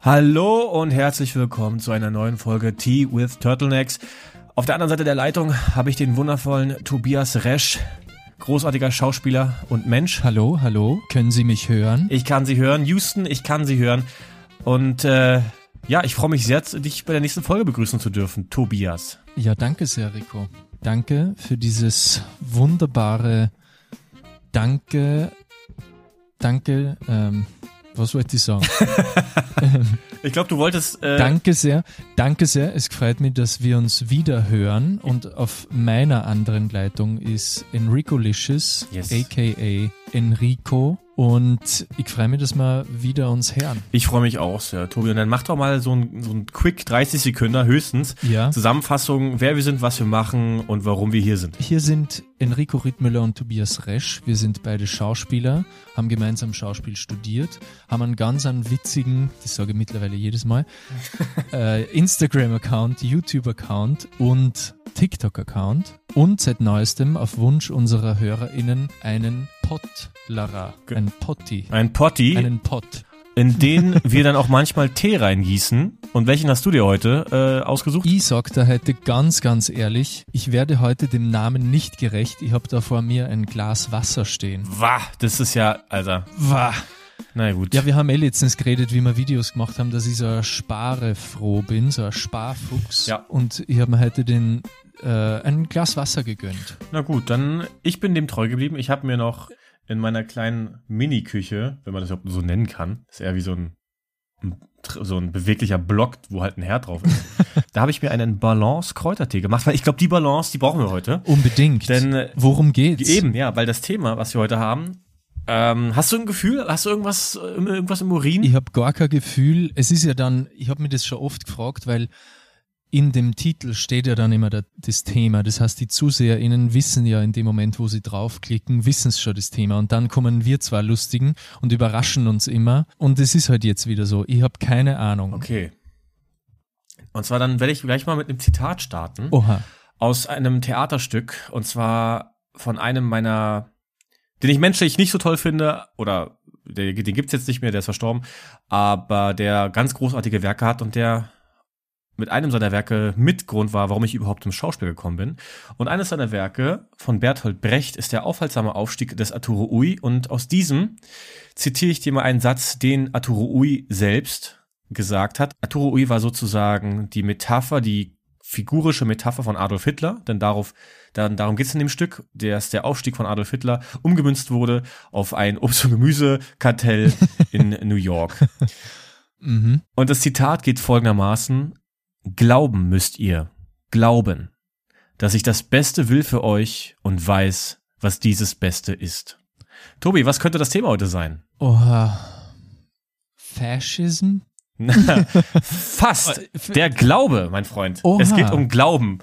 Hallo und herzlich willkommen zu einer neuen Folge Tea with Turtlenecks. Auf der anderen Seite der Leitung habe ich den wundervollen Tobias Resch, großartiger Schauspieler und Mensch. Hallo, können Sie mich hören? Ich kann Sie hören. Houston, ich kann Sie hören. Und ich freue mich sehr, dich bei der nächsten Folge begrüßen zu dürfen, Tobias. Ja, danke sehr, Rico. Danke für dieses wunderbare Danke, was wollte ich sagen? Ich glaube, du wolltest... Danke sehr. Es freut mich, dass wir uns wieder hören. Und auf meiner anderen Leitung ist Enrico Licious, yes, a.k.a. Enrico. Und ich freue mich, dass wir wieder uns hören. Ich freue mich auch sehr, Tobi. Und dann mach doch mal so ein Quick 30 Sekunden höchstens. Ja. Zusammenfassung, wer wir sind, was wir machen und warum wir hier sind. Hier sind Enrico Rittmüller und Tobias Resch. Wir sind beide Schauspieler, haben gemeinsam Schauspiel studiert, haben einen ganz witzigen, das sage ich mittlerweile jedes Mal, Instagram-Account, YouTube-Account und TikTok-Account und seit neuestem auf Wunsch unserer HörerInnen einen Pottlerer, einen Potti, einen Pott, in den wir dann auch manchmal Tee reingießen. Und welchen hast du dir heute ausgesucht? Ich sag da heute ganz ehrlich, ich werde heute dem Namen nicht gerecht. Ich habe da vor mir ein Glas Wasser stehen. Wah, das ist ja, Alter. Wah. Na gut. Ja, wir haben letztens geredet, wie wir Videos gemacht haben, dass ich so ein Sparefroh bin, so ein Sparfuchs. Ja. Und ich habe mir heute ein Glas Wasser gegönnt. Na gut, dann, ich bin dem treu geblieben. Ich habe mir noch in meiner kleinen Mini-Küche, wenn man das überhaupt so nennen kann, ist eher wie so ein beweglicher Block, wo halt ein Herd drauf ist. Da habe ich mir einen Balance-Kräutertee gemacht, weil ich glaube, die Balance, die brauchen wir heute. Unbedingt. Denn worum geht's? Eben, ja, weil das Thema, was wir heute haben, hast du ein Gefühl? Hast du irgendwas im Urin? Ich habe gar kein Gefühl. Es ist ja dann, ich habe mir das schon oft gefragt, weil in dem Titel steht ja dann immer das Thema. Das heißt, die ZuseherInnen wissen ja in dem Moment, wo sie draufklicken, wissen es schon das Thema. Und dann kommen wir zwar Lustigen und überraschen uns immer. Und es ist halt jetzt wieder so. Ich habe keine Ahnung. Okay. Und zwar dann werde ich gleich mal mit einem Zitat starten. Oha. Aus einem Theaterstück. Und zwar von einem meiner, den ich menschlich nicht so toll finde, oder den gibt's jetzt nicht mehr, der ist verstorben, aber der ganz großartige Werke hat und der mit einem seiner Werke Mitgrund war, warum ich überhaupt zum Schauspiel gekommen bin. Und eines seiner Werke von Bertolt Brecht ist der aufhaltsame Aufstieg des Arturo Ui. Und aus diesem zitiere ich dir mal einen Satz, den Arturo Ui selbst gesagt hat. Arturo Ui war sozusagen die Metapher, die figurische Metapher von Adolf Hitler, denn darum geht es in dem Stück, dass der Aufstieg von Adolf Hitler umgemünzt wurde auf ein Obst- und Gemüsekartell in New York. Mhm. Und das Zitat geht folgendermaßen: Glauben müsst ihr, glauben, dass ich das Beste will für euch und weiß, was dieses Beste ist. Tobi, was könnte das Thema heute sein? Oha. Fascism? Fast. Der Glaube, mein Freund. Oha. Es geht um Glauben.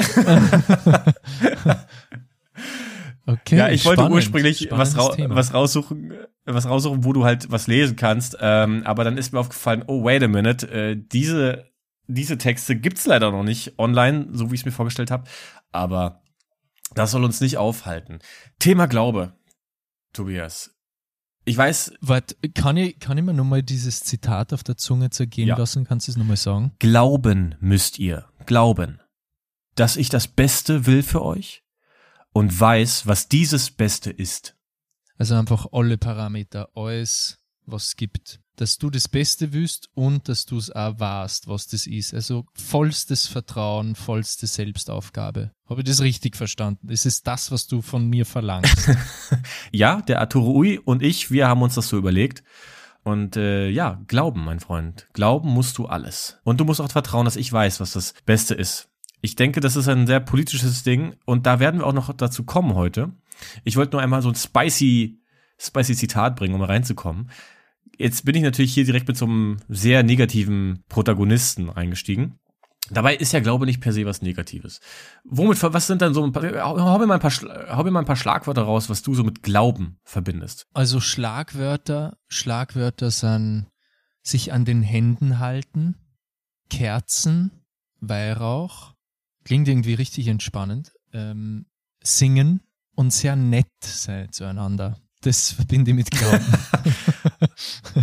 Okay, ja, ich wollte spannend, ursprünglich was raussuchen, wo du halt was lesen kannst. Aber dann ist mir aufgefallen, oh, wait a minute, diese Texte gibt's leider noch nicht online, so wie ich es mir vorgestellt habe. Aber das soll uns nicht aufhalten. Thema Glaube, Tobias. Ich weiß... Warte, kann ich mir nochmal dieses Zitat auf der Zunge zergehen lassen? Kannst du es nochmal sagen? Glauben müsst ihr, glauben, dass ich das Beste will für euch und weiß, was dieses Beste ist. Also einfach alle Parameter, alles, was es gibt. Dass du das Beste willst und dass du es auch weißt, was das ist. Also vollstes Vertrauen, vollste Selbstaufgabe. Habe ich das richtig verstanden? Das ist das, was du von mir verlangst. Ja, der Arturo Ui und ich, wir haben uns das so überlegt. Und glauben, mein Freund. Glauben musst du alles. Und du musst auch vertrauen, dass ich weiß, was das Beste ist. Ich denke, das ist ein sehr politisches Ding und da werden wir auch noch dazu kommen heute. Ich wollte nur einmal so ein spicy Zitat bringen, um reinzukommen. Jetzt bin ich natürlich hier direkt mit so einem sehr negativen Protagonisten eingestiegen. Dabei ist ja Glaube nicht per se was Negatives. Was sind dann so hau mir mal ein paar Schlagwörter raus, was du so mit Glauben verbindest. Also Schlagwörter sind sich an den Händen halten, Kerzen, Weihrauch, klingt irgendwie richtig entspannend, singen und sehr nett sein zueinander. Das verbinde ich mit Glauben.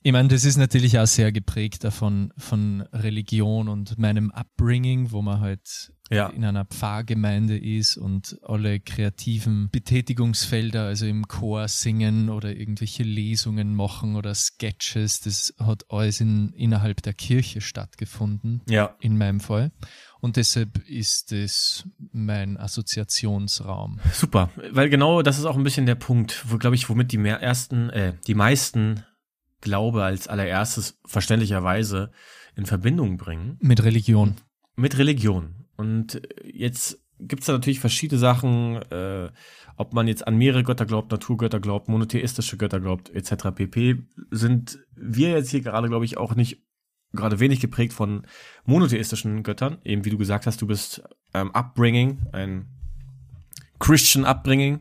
Ich meine, das ist natürlich auch sehr geprägt davon von Religion und meinem Upbringing, wo man halt in einer Pfarrgemeinde ist und alle kreativen Betätigungsfelder, also im Chor singen oder irgendwelche Lesungen machen oder Sketches, das hat alles innerhalb der Kirche stattgefunden, in meinem Fall. Und deshalb ist das mein Assoziationsraum. Super, weil genau das ist auch ein bisschen der Punkt, wo, glaube ich, womit die meisten Glaube als allererstes verständlicherweise in Verbindung bringen. Mit Religion. Mit Religion. Und jetzt gibt's da natürlich verschiedene Sachen, ob man jetzt an mehrere Götter glaubt, Naturgötter glaubt, monotheistische Götter glaubt, etc. pp. Sind wir jetzt hier gerade, glaube ich, auch nicht gerade wenig geprägt von monotheistischen Göttern. Eben wie du gesagt hast, du bist Upbringing, ein Christian Upbringing,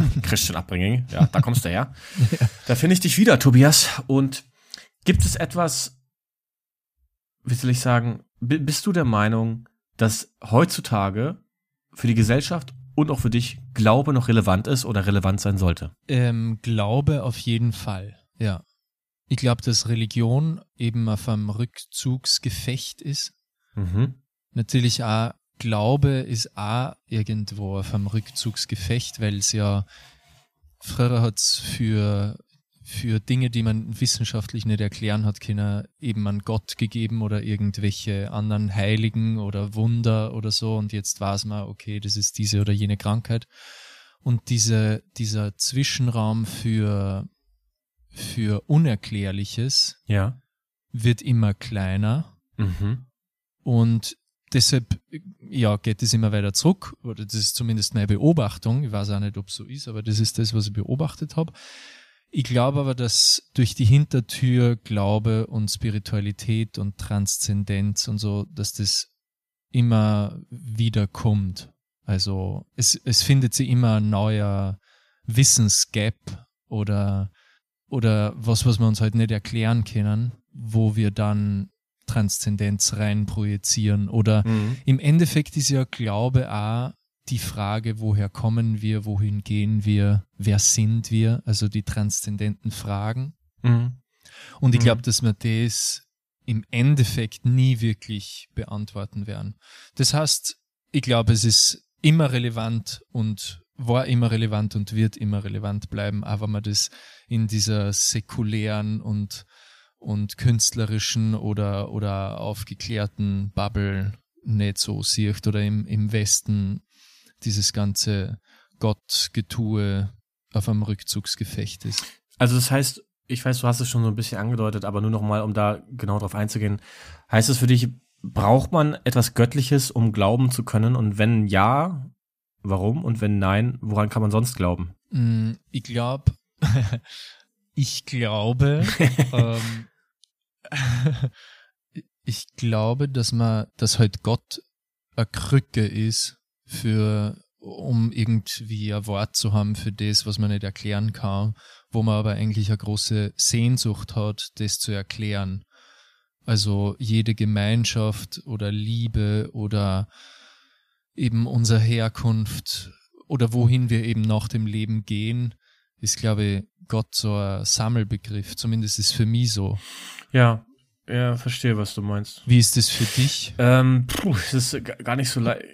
ja, da kommst du her. Ja. Da finde ich dich wieder, Tobias. Und gibt es etwas, wie soll ich sagen, bist du der Meinung, dass heutzutage für die Gesellschaft und auch für dich Glaube noch relevant ist oder relevant sein sollte? Glaube auf jeden Fall, ja. Ich glaube, dass Religion eben auf einem Rückzugsgefecht ist. Mhm. Natürlich auch Glaube ist auch irgendwo auf einem Rückzugsgefecht, weil es ja früher hat es für Dinge, die man wissenschaftlich nicht erklären hat können, eben an Gott gegeben oder irgendwelche anderen Heiligen oder Wunder oder so, und jetzt weiß man, okay, das ist diese oder jene Krankheit. Und dieser Zwischenraum für Unerklärliches wird immer kleiner. Mhm. Und deshalb, geht es immer weiter zurück, oder das ist zumindest meine Beobachtung. Ich weiß auch nicht, ob es so ist, aber das ist das, was ich beobachtet habe. Ich glaube aber, dass durch die Hintertür Glaube und Spiritualität und Transzendenz und so, dass das immer wieder kommt. Also es findet sich immer ein neuer Wissensgap oder was wir uns halt nicht erklären können, wo wir dann Transzendenz rein projizieren. Oder im Endeffekt ist ja Glaube auch die Frage, woher kommen wir, wohin gehen wir, wer sind wir, also die transzendenten Fragen. Mhm. Und ich glaube, dass wir das im Endeffekt nie wirklich beantworten werden. Das heißt, ich glaube, es ist immer relevant und war immer relevant und wird immer relevant bleiben, aber wenn man das in dieser säkulären und künstlerischen oder aufgeklärten Bubble nicht so sieht oder im Westen dieses ganze Gottgetue auf einem Rückzugsgefecht ist. Also das heißt, ich weiß, du hast es schon so ein bisschen angedeutet, aber nur noch mal, um da genau drauf einzugehen, heißt es für dich, braucht man etwas Göttliches, um glauben zu können? Und wenn ja, warum? Und wenn nein, woran kann man sonst glauben? Ich glaube, ich glaube, dass halt Gott eine Krücke ist um irgendwie ein Wort zu haben für das, was man nicht erklären kann, wo man aber eigentlich eine große Sehnsucht hat, das zu erklären. Also jede Gemeinschaft oder Liebe oder eben unsere Herkunft oder wohin wir eben nach dem Leben gehen, ist, glaube ich, Gott so ein Sammelbegriff. Zumindest ist es für mich so. Ja, verstehe, was du meinst. Wie ist das für dich? Das ist gar nicht so leicht.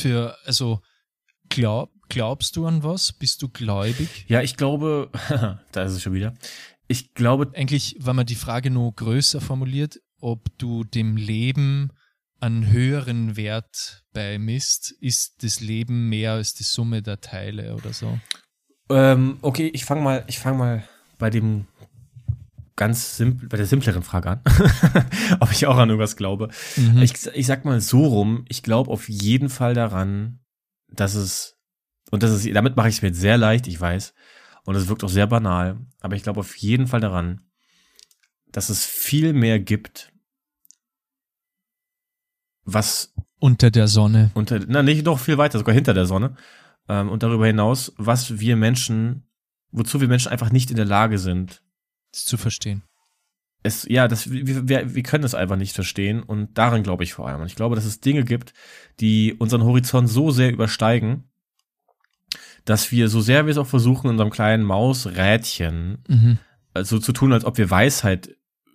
Glaubst du an was? Bist du gläubig? Ja, ich glaube, da ist es schon wieder. Ich glaube, eigentlich, wenn man die Frage noch größer formuliert, ob du dem Leben einen höheren Wert beimisst, ist das Leben mehr als die Summe der Teile oder so? Okay, ich fang mal bei der simpleren Frage an, ob ich auch an irgendwas glaube. Mhm. Ich sag mal so rum, ich glaube auf jeden Fall daran, damit mache ich es mir jetzt sehr leicht, ich weiß, und es wirkt auch sehr banal, aber ich glaube auf jeden Fall daran, dass es viel mehr gibt, was unter der Sonne, nicht noch viel weiter, sogar hinter der Sonne, und darüber hinaus, wozu wir Menschen einfach nicht in der Lage sind, das zu verstehen. Wir können es einfach nicht verstehen, und daran glaube ich vor allem. Und ich glaube, dass es Dinge gibt, die unseren Horizont so sehr übersteigen, dass wir, so sehr wir es auch versuchen, in unserem kleinen Mausrädchen so zu tun, als ob wir Weisheit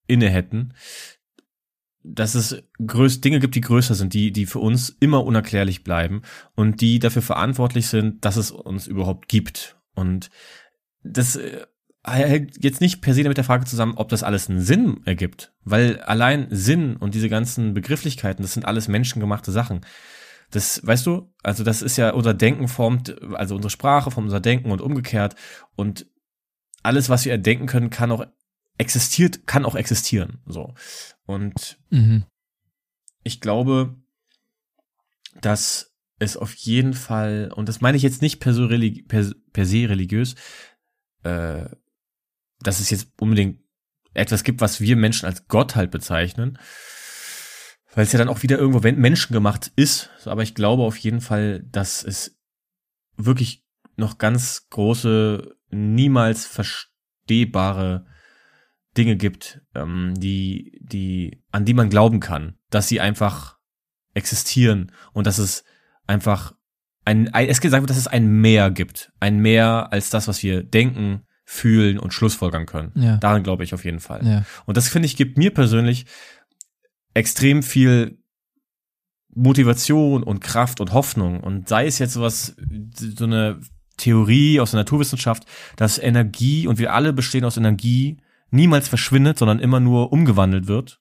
inne hätten, dass es Dinge gibt, die größer sind, die für uns immer unerklärlich bleiben und die dafür verantwortlich sind, dass es uns überhaupt gibt. Und das hängt jetzt nicht per se mit der Frage zusammen, ob das alles einen Sinn ergibt, weil allein Sinn und diese ganzen Begrifflichkeiten, das sind alles menschengemachte Sachen. Das, weißt du, also das ist ja, unser Denken formt, also unsere Sprache formt unser Denken und umgekehrt, und alles, was wir erdenken können, kann auch existieren, so. Und ich glaube, dass es auf jeden Fall, und das meine ich jetzt nicht per se religiös, dass es jetzt unbedingt etwas gibt, was wir Menschen als Gott halt bezeichnen, weil es ja dann auch wieder irgendwo menschengemacht ist. Aber ich glaube auf jeden Fall, dass es wirklich noch ganz große, niemals verstehbare Dinge gibt, an die man glauben kann, dass sie einfach existieren und dass es einfach es gesagt wird, dass es ein Mehr gibt. Ein Mehr als das, was wir denken, fühlen und schlussfolgern können. Ja. Daran glaube ich auf jeden Fall. Ja. Und das, finde ich, gibt mir persönlich extrem viel Motivation und Kraft und Hoffnung. Und sei es jetzt so eine Theorie aus der Naturwissenschaft, dass Energie, und wir alle bestehen aus Energie, niemals verschwindet, sondern immer nur umgewandelt wird.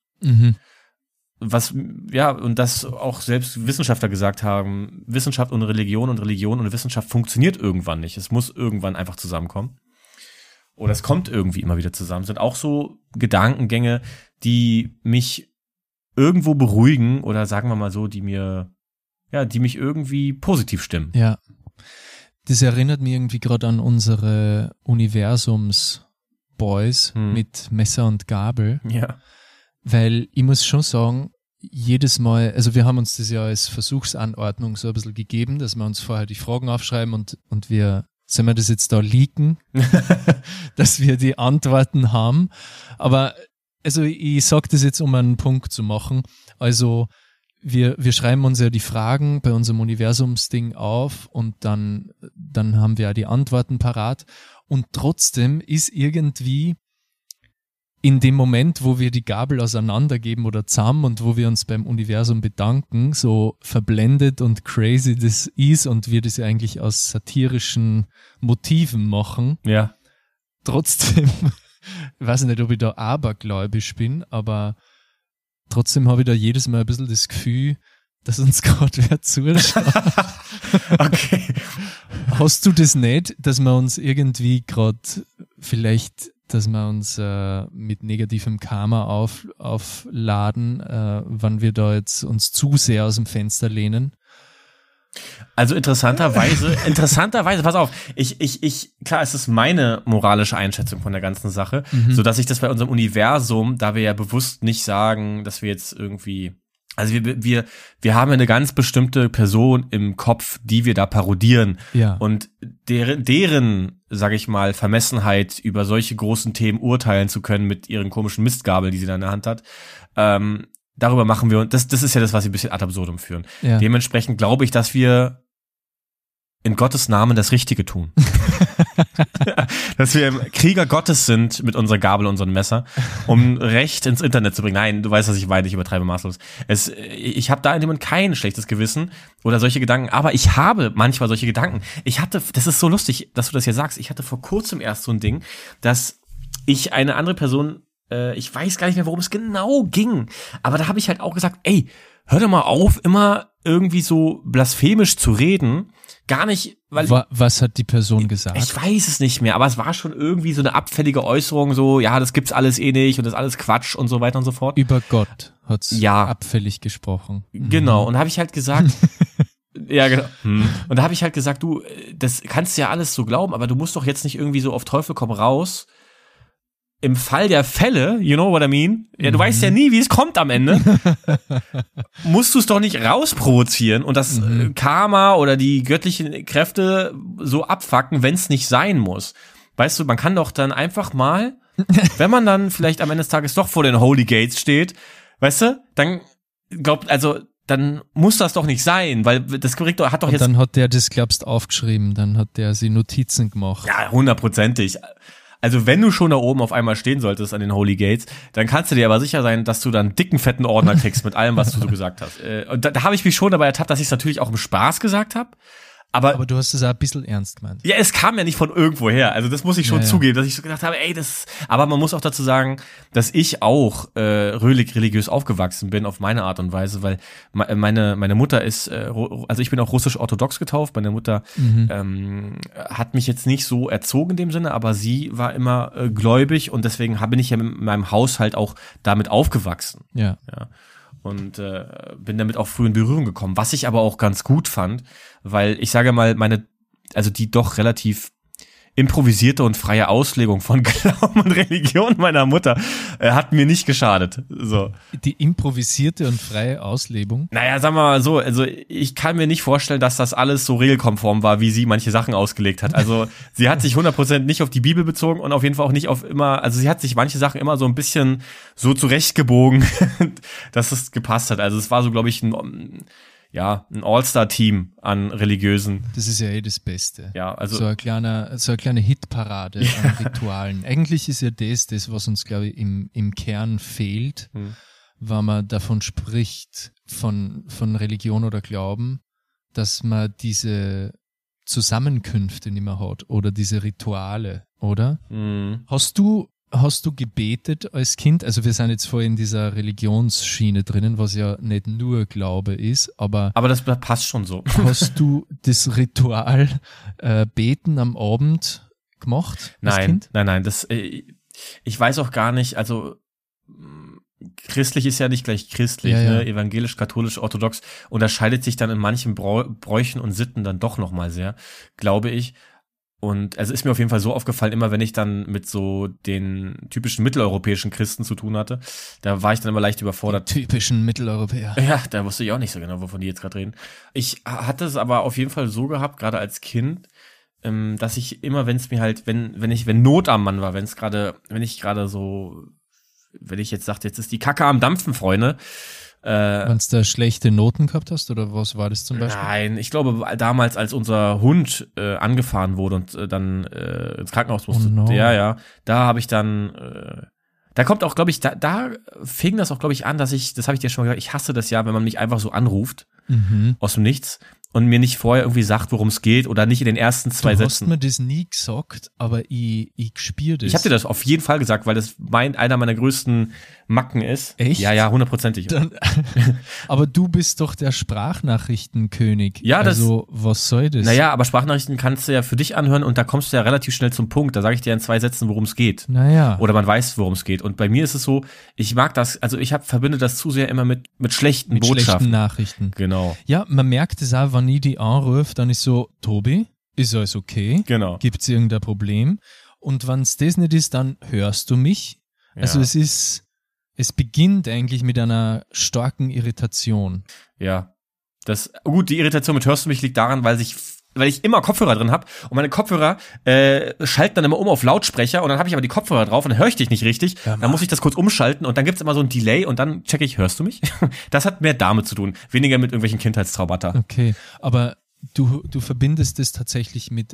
Was, ja, und das auch selbst Wissenschaftler gesagt haben, Wissenschaft und Religion und Wissenschaft funktioniert irgendwann nicht. Es muss irgendwann einfach zusammenkommen. Oder es kommt irgendwie immer wieder zusammen. Sind auch so Gedankengänge, die mich irgendwo beruhigen oder sagen wir mal so, die mich irgendwie positiv stimmen. Ja. Das erinnert mich irgendwie gerade an unsere Universums-Boys mit Messer und Gabel. Ja. Weil ich muss schon sagen, jedes Mal, also wir haben uns das ja als Versuchsanordnung so ein bisschen gegeben, dass wir uns vorher die Fragen aufschreiben und wir, sollen wir das jetzt da leaken, dass wir die Antworten haben. Aber also ich sage das jetzt, um einen Punkt zu machen. Also wir schreiben uns ja die Fragen bei unserem Universumsding auf und dann haben wir ja die Antworten parat. Und trotzdem ist irgendwie in dem Moment, wo wir die Gabel auseinandergeben oder zusammen und wo wir uns beim Universum bedanken, so verblendet und crazy das ist und wir das ja eigentlich aus satirischen Motiven machen. Ja. Trotzdem, ich weiß nicht, ob ich da abergläubisch bin, aber trotzdem habe ich da jedes Mal ein bisschen das Gefühl, dass uns gerade wer zuschaut. Okay. Hast du das nicht, dass wir uns irgendwie gerade vielleicht, dass wir uns mit negativem Karma aufladen, wann wir da jetzt uns zu sehr aus dem Fenster lehnen? Also interessanterweise, pass auf, klar, es ist meine moralische Einschätzung von der ganzen Sache, so dass ich das bei unserem Universum, da wir ja bewusst nicht sagen, dass wir jetzt irgendwie, also wir haben ja eine ganz bestimmte Person im Kopf, die wir da parodieren. Ja. Und deren, sag ich mal, Vermessenheit über solche großen Themen urteilen zu können mit ihren komischen Mistgabeln, die sie da in der Hand hat, darüber machen wir, das ist ja das, was wir ein bisschen ad absurdum führen. Ja. Dementsprechend glaube ich, dass wir in Gottes Namen das Richtige tun. Dass wir im Krieger Gottes sind mit unserer Gabel und unserem Messer, um Recht ins Internet zu bringen. Nein, du weißt, was ich meine, ich übertreibe maßlos. Ich habe da in dem Moment kein schlechtes Gewissen oder solche Gedanken, aber ich habe manchmal solche Gedanken. Das ist so lustig, dass du das hier sagst, ich hatte vor kurzem erst so ein Ding, dass ich eine andere Person, ich weiß gar nicht mehr, worum es genau ging, aber da habe ich halt auch gesagt, ey, hör doch mal auf, immer irgendwie so blasphemisch zu reden. Gar nicht, weil... Was hat die Person gesagt? Ich weiß es nicht mehr, aber es war schon irgendwie so eine abfällige Äußerung, so, ja, das gibt's alles eh nicht und das ist alles Quatsch und so weiter und so fort. Über Gott hat's ja abfällig gesprochen. Genau, und da habe ich halt gesagt... Ja, genau. Und da habe ich halt gesagt, du, das kannst ja alles so glauben, aber du musst doch jetzt nicht irgendwie so auf Teufel komm raus... Im Fall der Fälle, you know what I mean? Ja, du weißt ja nie, wie es kommt am Ende. Musst du es doch nicht rausprovozieren und das Karma oder die göttlichen Kräfte so abfacken, wenn es nicht sein muss. Weißt du, man kann doch dann einfach mal, wenn man dann vielleicht am Ende des Tages doch vor den Holy Gates steht, weißt du, dann dann muss das doch nicht sein, weil das Korrektor hat doch und jetzt... dann hat der das, glaubst, aufgeschrieben, dann hat der sie Notizen gemacht. Ja, 100%. also wenn du schon da oben auf einmal stehen solltest an den Holy Gates, dann kannst du dir aber sicher sein, dass du dann einen dicken, fetten Ordner kriegst mit allem, was du so gesagt hast. Und da habe ich mich schon dabei ertappt, dass ich es natürlich auch im Spaß gesagt habe. Aber du hast es auch ein bisschen ernst gemeint. Ja, es kam ja nicht von irgendwo her. Also das muss ich schon zugeben, dass ich so gedacht habe, aber man muss auch dazu sagen, dass ich auch religiös aufgewachsen bin auf meine Art und Weise, weil meine Mutter ist, also ich bin auch russisch-orthodox getauft, meine Mutter hat mich jetzt nicht so erzogen in dem Sinne, aber sie war immer gläubig und deswegen bin ich ja in meinem Haushalt auch damit aufgewachsen. Ja. Und bin damit auch früh in Berührung gekommen, was ich aber auch ganz gut fand, weil ich sage mal, also die doch relativ improvisierte und freie Auslegung von Glauben und Religion meiner Mutter hat mir nicht geschadet. So. Die improvisierte und freie Auslebung? Naja, sagen wir mal so, also ich kann mir nicht vorstellen, dass das alles so regelkonform war, wie sie manche Sachen ausgelegt hat. Also sie hat sich 100% nicht auf die Bibel bezogen und auf jeden Fall auch nicht auf also sie hat sich manche Sachen immer so ein bisschen so zurechtgebogen, dass es gepasst hat. Also es war so, glaube ich, ein All-Star-Team an Religiösen. Das ist ja das Beste. Ja, also so eine kleine Hitparade an Ritualen. Eigentlich ist ja das, was uns, glaube ich, im Kern fehlt, wenn man davon spricht, von Religion oder Glauben, dass man diese Zusammenkünfte nicht mehr hat oder diese Rituale, oder? Hast du gebetet als Kind? Also wir sind jetzt voll in dieser Religionsschiene drinnen, was ja nicht nur Glaube ist, aber das passt schon so. Hast du das Ritual Beten am Abend gemacht als Kind? Nein, ich weiß auch gar nicht, also christlich ist ja nicht gleich christlich, ne? Evangelisch, katholisch, orthodox unterscheidet sich dann in manchen Bräuchen und Sitten dann doch nochmal sehr, glaube ich. Und also ist mir auf jeden Fall so aufgefallen, immer wenn ich dann mit so den typischen mitteleuropäischen Christen zu tun hatte, da war ich dann immer leicht überfordert. Die typischen Mitteleuropäer. Ja, da wusste ich auch nicht so genau, wovon die jetzt gerade reden. Ich hatte es aber auf jeden Fall so gehabt, gerade als Kind, dass ich immer, wenn es mir halt, wenn Not am Mann war, wenn ich jetzt sagte, jetzt ist die Kacke am Dampfen, Freunde, wenn du da schlechte Noten gehabt hast oder was war das zum Beispiel? Nein, ich glaube damals, als unser Hund angefahren wurde und dann ins Krankenhaus musste, da habe ich dann, da kommt auch, glaube ich, da fing das auch, glaube ich, an, das habe ich dir schon mal gesagt, ich hasse das ja, wenn man mich einfach so anruft aus dem Nichts und mir nicht vorher irgendwie sagt, worum es geht oder nicht in den ersten 2 Sätzen. Du hast mir das nie gesagt, aber ich spüre das. Ich habe dir das auf jeden Fall gesagt, weil das einer meiner größten Macken ist. Echt? Ja, 100%. Aber du bist doch der Sprachnachrichtenkönig. Ja, also was soll das? Naja, aber Sprachnachrichten kannst du ja für dich anhören und da kommst du ja relativ schnell zum Punkt. Da sage ich dir in 2 Sätzen, worum es geht. Naja. Oder man weiß, worum es geht. Und bei mir ist es so, ich mag das, also verbinde das zu sehr immer mit schlechten Botschaften. Mit schlechten Nachrichten. Genau. Ja, man merkt es auch, wenn ich die anrufe, dann ist so, Tobi, ist alles okay? Genau. Gibt's irgendein Problem? Und wenn es das nicht ist, dann hörst du mich. Ja. Also es beginnt eigentlich mit einer starken Irritation. Ja. Die Irritation mit hörst du mich liegt daran, weil ich immer Kopfhörer drin habe und meine Kopfhörer schalten dann immer um auf Lautsprecher und dann habe ich aber die Kopfhörer drauf und dann höre ich dich nicht richtig. Ja, dann muss ich das kurz umschalten und dann gibt's immer so ein Delay und dann checke ich, hörst du mich? Das hat mehr damit zu tun, weniger mit irgendwelchen Kindheitstraumata. Okay, aber du verbindest es tatsächlich mit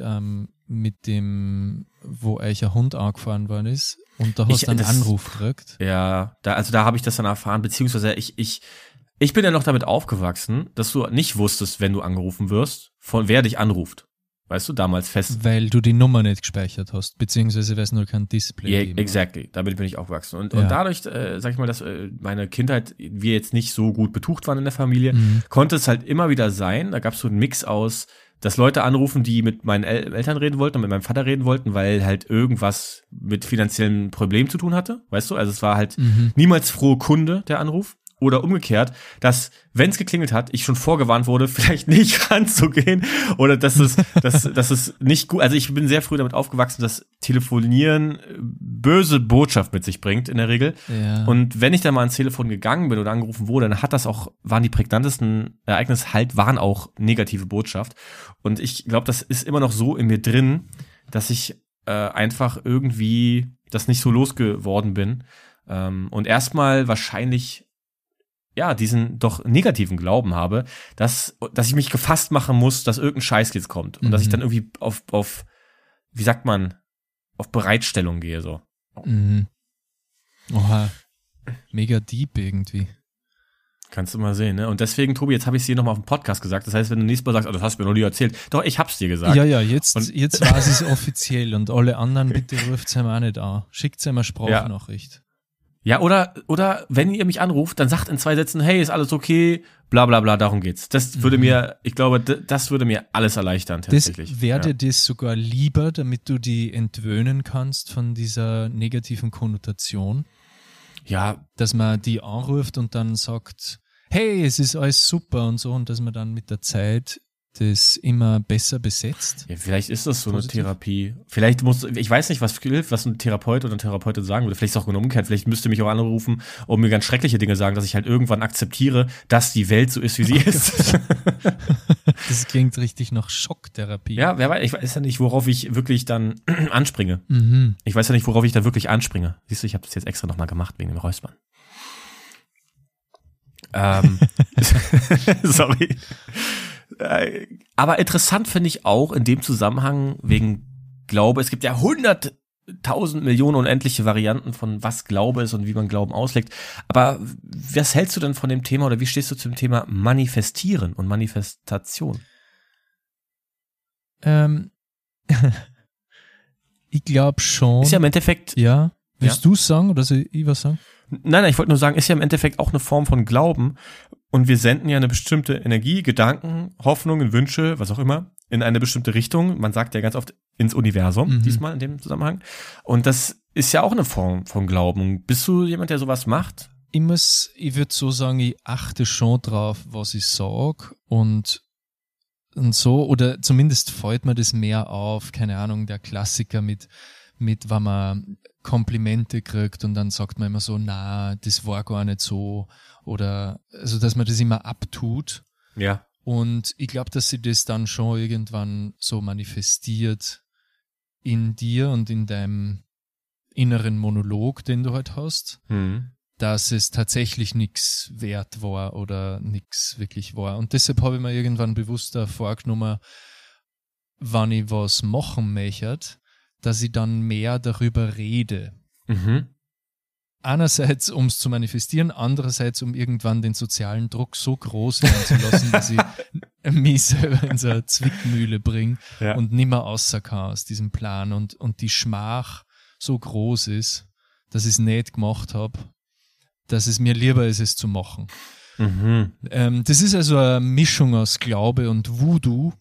dem, wo euch ein Hund angefahren worden ist und da hast du einen Anruf gekriegt. Ja, da habe ich das dann erfahren, beziehungsweise ich bin ja noch damit aufgewachsen, dass du nicht wusstest, wenn du angerufen wirst, von wer dich anruft. Weißt du, damals fest. Weil du die Nummer nicht gespeichert hast, beziehungsweise weil es nur kein Display gibt. Ja, exactly. Damit bin ich aufgewachsen. Und dadurch, sag ich mal, dass meine Kindheit, wir jetzt nicht so gut betucht waren in der Familie, konnte es halt immer wieder sein, da gab es so einen Mix aus, dass Leute anrufen, die mit meinen Eltern reden wollten und mit meinem Vater reden wollten, weil halt irgendwas mit finanziellen Problemen zu tun hatte. Weißt du, also es war halt niemals frohe Kunde, der Anruf. Oder umgekehrt, dass, wenn es geklingelt hat, ich schon vorgewarnt wurde, vielleicht nicht ranzugehen oder dass es nicht gut, also ich bin sehr früh damit aufgewachsen, dass Telefonieren böse Botschaft mit sich bringt in der Regel. Ja. Und wenn ich dann mal ans Telefon gegangen bin oder angerufen wurde, dann waren die prägnantesten Ereignisse waren auch negative Botschaft. Und ich glaube, das ist immer noch so in mir drin, dass ich einfach irgendwie das nicht so losgeworden bin. Und erstmal wahrscheinlich diesen doch negativen Glauben habe, dass ich mich gefasst machen muss, dass irgendein Scheiß jetzt kommt. Und dass ich dann irgendwie auf wie sagt man, auf Bereitstellung gehe, so. Mhm. Oha, mega deep irgendwie. Kannst du mal sehen, ne? Und deswegen, Tobi, jetzt habe ich es dir nochmal auf dem Podcast gesagt. Das heißt, wenn du nächstes Mal sagst, das hast du mir noch nie erzählt. Doch, ich hab's dir gesagt. Ja, jetzt weiß es offiziell und alle anderen, bitte ruft es auch nicht an. Schickt eine Sprachnachricht. Ja, oder wenn ihr mich anruft, dann sagt in 2 Sätzen, hey, ist alles okay, bla bla bla, darum geht's. Das würde mir, ich glaube, das würde mir alles erleichtern tatsächlich. Das wäre dir das sogar lieber, damit du die entwöhnen kannst von dieser negativen Konnotation? Ja. Dass man die anruft und dann sagt, hey, es ist alles super und so, und dass man dann mit der Zeit das immer besser besetzt. Ja, vielleicht ist das so eine Therapie. Vielleicht ich weiß nicht, was hilft, was ein Therapeut oder eine Therapeutin sagen würde. Vielleicht ist es auch genau umgekehrt. Vielleicht müsste mich auch anrufen und mir ganz schreckliche Dinge sagen, dass ich halt irgendwann akzeptiere, dass die Welt so ist, wie sie ist. Das klingt richtig nach Schocktherapie. Ja, wer weiß, ich weiß ja nicht, worauf ich wirklich dann anspringe. Mhm. Ich weiß ja nicht, worauf ich da wirklich anspringe. Siehst du, ich habe das jetzt extra nochmal gemacht wegen dem Räuspern. Sorry. Aber interessant finde ich auch in dem Zusammenhang wegen Glaube. Es gibt ja 100.000 Millionen unendliche Varianten von was Glaube ist und wie man Glauben auslegt. Aber was hältst du denn von dem Thema oder wie stehst du zum Thema Manifestieren und Manifestation? Ich glaube schon. Ist ja im Endeffekt. Ja. Willst du es sagen oder soll ich was sagen? Nein, ich wollte nur sagen, ist ja im Endeffekt auch eine Form von Glauben. Und wir senden ja eine bestimmte Energie, Gedanken, Hoffnungen, Wünsche, was auch immer, in eine bestimmte Richtung. Man sagt ja ganz oft ins Universum, diesmal in dem Zusammenhang. Und das ist ja auch eine Form von Glauben. Bist du jemand, der sowas macht? Ich würde so sagen, ich achte schon drauf, was ich sage und so, oder zumindest fällt mir das mehr auf, keine Ahnung, der Klassiker mit wenn man Komplimente kriegt und dann sagt man immer so, na, das war gar nicht so, oder, also, dass man das immer abtut. Ja. Und ich glaube, dass sich das dann schon irgendwann so manifestiert in dir und in deinem inneren Monolog, den du halt hast, dass es tatsächlich nichts wert war oder nichts wirklich war. Und deshalb habe ich mir irgendwann bewusster vorgenommen, wenn ich was machen möchte, dass ich dann mehr darüber rede. Einerseits, um es zu manifestieren, andererseits, um irgendwann den sozialen Druck so groß werden zu lassen, dass ich mich selber in so eine Zwickmühle bringe und nimmer raus kann aus diesem Plan und die Schmach so groß ist, dass ich es nicht gemacht habe, dass es mir lieber ist, es zu machen. Das ist also eine Mischung aus Glaube und Voodoo,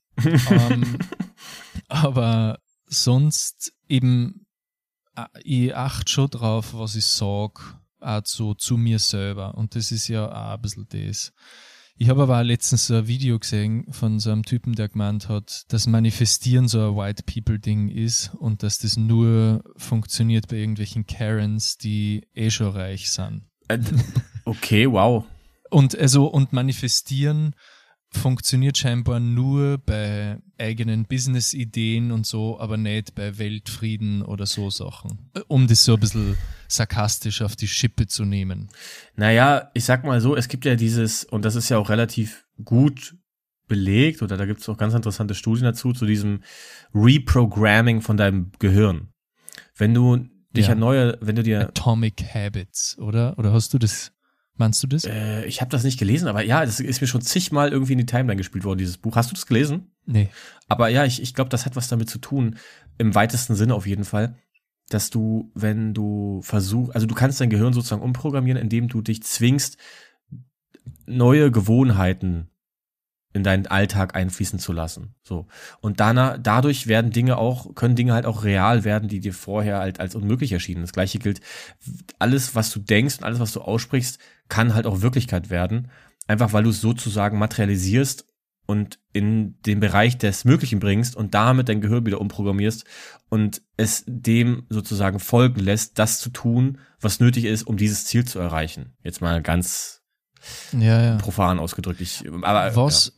aber sonst eben, ich achte schon drauf, was ich sage, auch so zu mir selber. Und das ist ja auch ein bisschen das. Ich habe aber auch letztens so ein Video gesehen von so einem Typen, der gemeint hat, dass Manifestieren so ein White People Ding ist und dass das nur funktioniert bei irgendwelchen Karens, die schon reich sind. Okay, wow. Und Manifestieren funktioniert scheinbar nur bei eigenen Business-Ideen und so, aber nicht bei Weltfrieden oder so Sachen. Um das so ein bisschen sarkastisch auf die Schippe zu nehmen. Naja, ich sag mal so, es gibt ja dieses, und das ist ja auch relativ gut belegt, oder da gibt es auch ganz interessante Studien dazu, zu diesem Reprogramming von deinem Gehirn. Wenn du dich wenn du dir Atomic Habits, oder? Oder hast du das? Meinst du das? Ich habe das nicht gelesen, aber ja, das ist mir schon zigmal irgendwie in die Timeline gespielt worden, dieses Buch. Hast du das gelesen? Nee. Aber ja, ich glaube, das hat was damit zu tun, im weitesten Sinne auf jeden Fall, dass du, wenn du versuchst, also du kannst dein Gehirn sozusagen umprogrammieren, indem du dich zwingst, neue Gewohnheiten in deinen Alltag einfließen zu lassen. So. Und dadurch können Dinge halt auch real werden, die dir vorher halt als unmöglich erschienen. Das Gleiche gilt, alles, was du denkst und alles, was du aussprichst, kann halt auch Wirklichkeit werden. Einfach, weil du es sozusagen materialisierst und in den Bereich des Möglichen bringst und damit dein Gehirn wieder umprogrammierst und es dem sozusagen folgen lässt, das zu tun, was nötig ist, um dieses Ziel zu erreichen. Jetzt mal ganz profan ausgedrückt. Was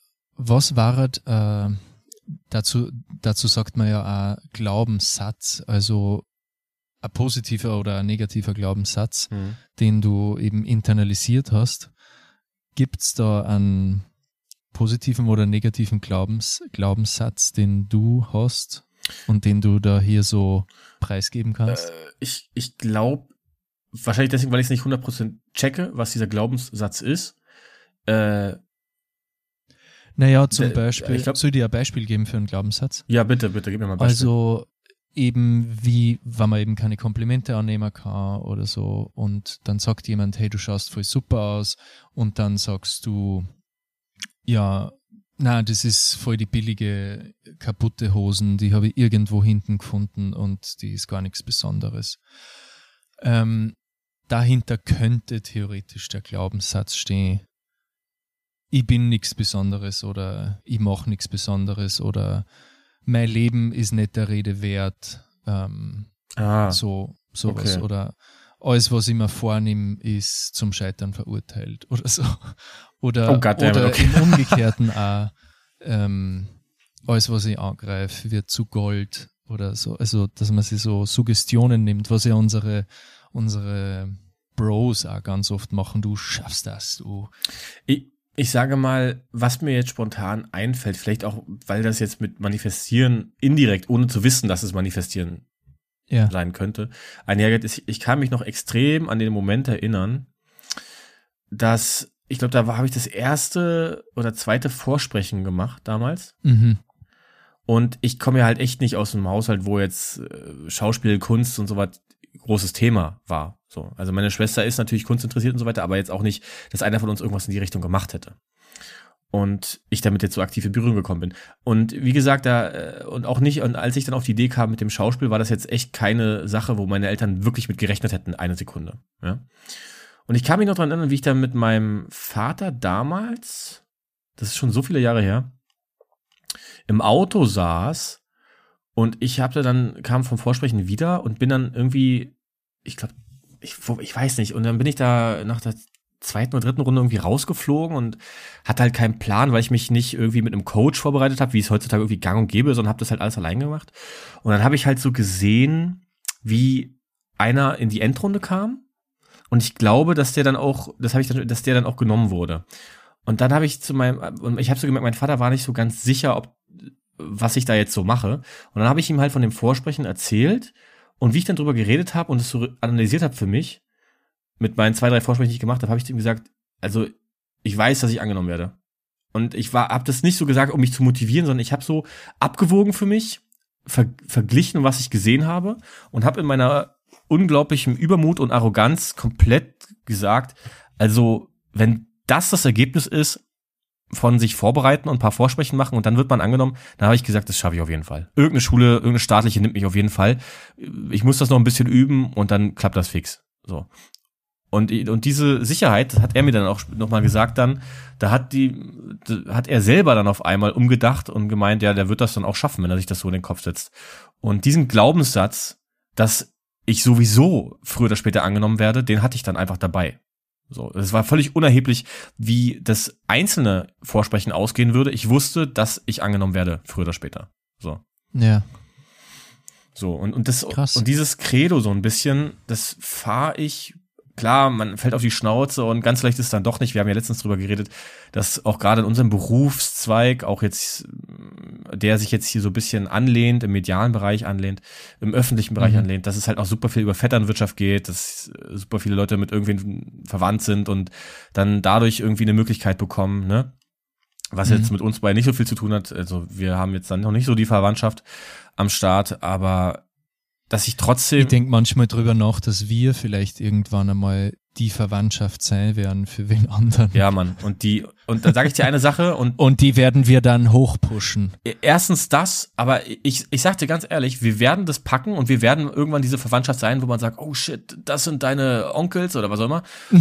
war dazu sagt man ja ein Glaubenssatz, also ein positiver oder ein negativer Glaubenssatz, den du eben internalisiert hast. Gibt's da einen positiven oder negativen Glaubenssatz, den du hast? und den du da hier so preisgeben kannst? Ich glaube, wahrscheinlich deswegen, weil ich es nicht 100% checke, was dieser Glaubenssatz ist. Naja, zum Beispiel, ich glaub, soll ich dir ein Beispiel geben für einen Glaubenssatz? Ja, bitte, gib mir mal ein Beispiel. Also eben wie, wenn man eben keine Komplimente annehmen kann oder so und dann sagt jemand, hey, du schaust voll super aus und dann sagst du, ja, na, das ist voll die billige, kaputte Hosen, die habe ich irgendwo hinten gefunden und die ist gar nichts Besonderes. Dahinter könnte theoretisch der Glaubenssatz stehen, ich bin nichts Besonderes oder ich mache nichts Besonderes oder mein Leben ist nicht der Rede wert. Sowas. Okay. Oder alles, was ich mir vornehme, ist zum Scheitern verurteilt oder so. Oder im Umgekehrten auch, alles, was ich angreife, wird zu Gold oder so. Also, dass man sich so Suggestionen nimmt, was ja unsere Bros auch ganz oft machen. Du schaffst das, du. Ich sage mal, was mir jetzt spontan einfällt, vielleicht auch, weil das jetzt mit Manifestieren indirekt, ohne zu wissen, dass es Manifestieren sein könnte, einhergeht, ist, ich kann mich noch extrem an den Moment erinnern, dass, ich glaube, da habe ich das erste oder zweite Vorsprechen gemacht damals. Mhm. Und ich komme ja halt echt nicht aus einem Haushalt, wo jetzt Schauspiel, Kunst und so was großes Thema war. So, also meine Schwester ist natürlich kunstinteressiert und so weiter, aber jetzt auch nicht, dass einer von uns irgendwas in die Richtung gemacht hätte. Und ich damit jetzt so aktiv in Berührung gekommen bin. Und wie gesagt, und als ich dann auf die Idee kam mit dem Schauspiel, war das jetzt echt keine Sache, wo meine Eltern wirklich mit gerechnet hätten, eine Sekunde. Ja? Und ich kann mich noch daran erinnern, wie ich dann mit meinem Vater damals, das ist schon so viele Jahre her, im Auto saß und kam vom Vorsprechen wieder und bin dann irgendwie, ich glaube, ich weiß nicht, und dann bin ich da nach der zweiten oder dritten Runde irgendwie rausgeflogen und hatte halt keinen Plan, weil ich mich nicht irgendwie mit einem Coach vorbereitet habe, wie es heutzutage irgendwie gang und gäbe, sondern habe das halt alles allein gemacht. Und dann habe ich halt so gesehen, wie einer in die Endrunde kam und ich glaube, dass der dann auch genommen wurde. Und dann habe ich ich habe so gemerkt, mein Vater war nicht so ganz sicher, was ich da jetzt so mache. Und dann habe ich ihm halt von dem Vorsprechen erzählt und wie ich dann drüber geredet habe und es so analysiert habe für mich, mit meinen 2, 3 Vorsprechen, die ich gemacht habe, habe ich ihm gesagt, also ich weiß, dass ich angenommen werde. Und ich habe das nicht so gesagt, um mich zu motivieren, sondern ich habe so abgewogen für mich, verglichen, was ich gesehen habe und habe in meiner unglaublichen Übermut und Arroganz komplett gesagt, also wenn das Ergebnis ist, von sich vorbereiten und ein paar Vorsprechen machen und dann wird man angenommen, dann habe ich gesagt, das schaffe ich auf jeden Fall. Irgendeine staatliche nimmt mich auf jeden Fall. Ich muss das noch ein bisschen üben und dann klappt das fix. So. Und diese Sicherheit, das hat er mir dann auch nochmal gesagt da hat er selber dann auf einmal umgedacht und gemeint, ja, der wird das dann auch schaffen, wenn er sich das so in den Kopf setzt. Und diesen Glaubenssatz, dass ich sowieso früher oder später angenommen werde, den hatte ich dann einfach dabei. So, es war völlig unerheblich, wie das einzelne Vorsprechen ausgehen würde. Ich wusste, dass ich angenommen werde, früher oder später. So. Ja. So, und das, krass. Und dieses Credo so ein bisschen, das fahre ich, klar, man fällt auf die Schnauze und ganz leicht ist es dann doch nicht. Wir haben ja letztens drüber geredet, dass auch gerade in unserem Berufszweig, auch jetzt, der sich jetzt hier so ein bisschen anlehnt, im medialen Bereich anlehnt, im öffentlichen Bereich anlehnt, dass es halt auch super viel über Vetternwirtschaft geht, dass super viele Leute mit irgendwen verwandt sind und dann dadurch irgendwie eine Möglichkeit bekommen, ne? Was jetzt mit uns beiden nicht so viel zu tun hat. Also wir haben jetzt dann noch nicht so die Verwandtschaft am Start, aber dass ich trotzdem... Ich denke manchmal drüber nach, dass wir vielleicht irgendwann einmal die Verwandtschaft sein werden für wen anderen. Ja, Mann. Und dann sage ich dir eine Sache und die werden wir dann hochpushen. Erstens das, aber ich sag dir ganz ehrlich, wir werden das packen und wir werden irgendwann diese Verwandtschaft sein, wo man sagt, oh shit, das sind deine Onkels oder was auch immer.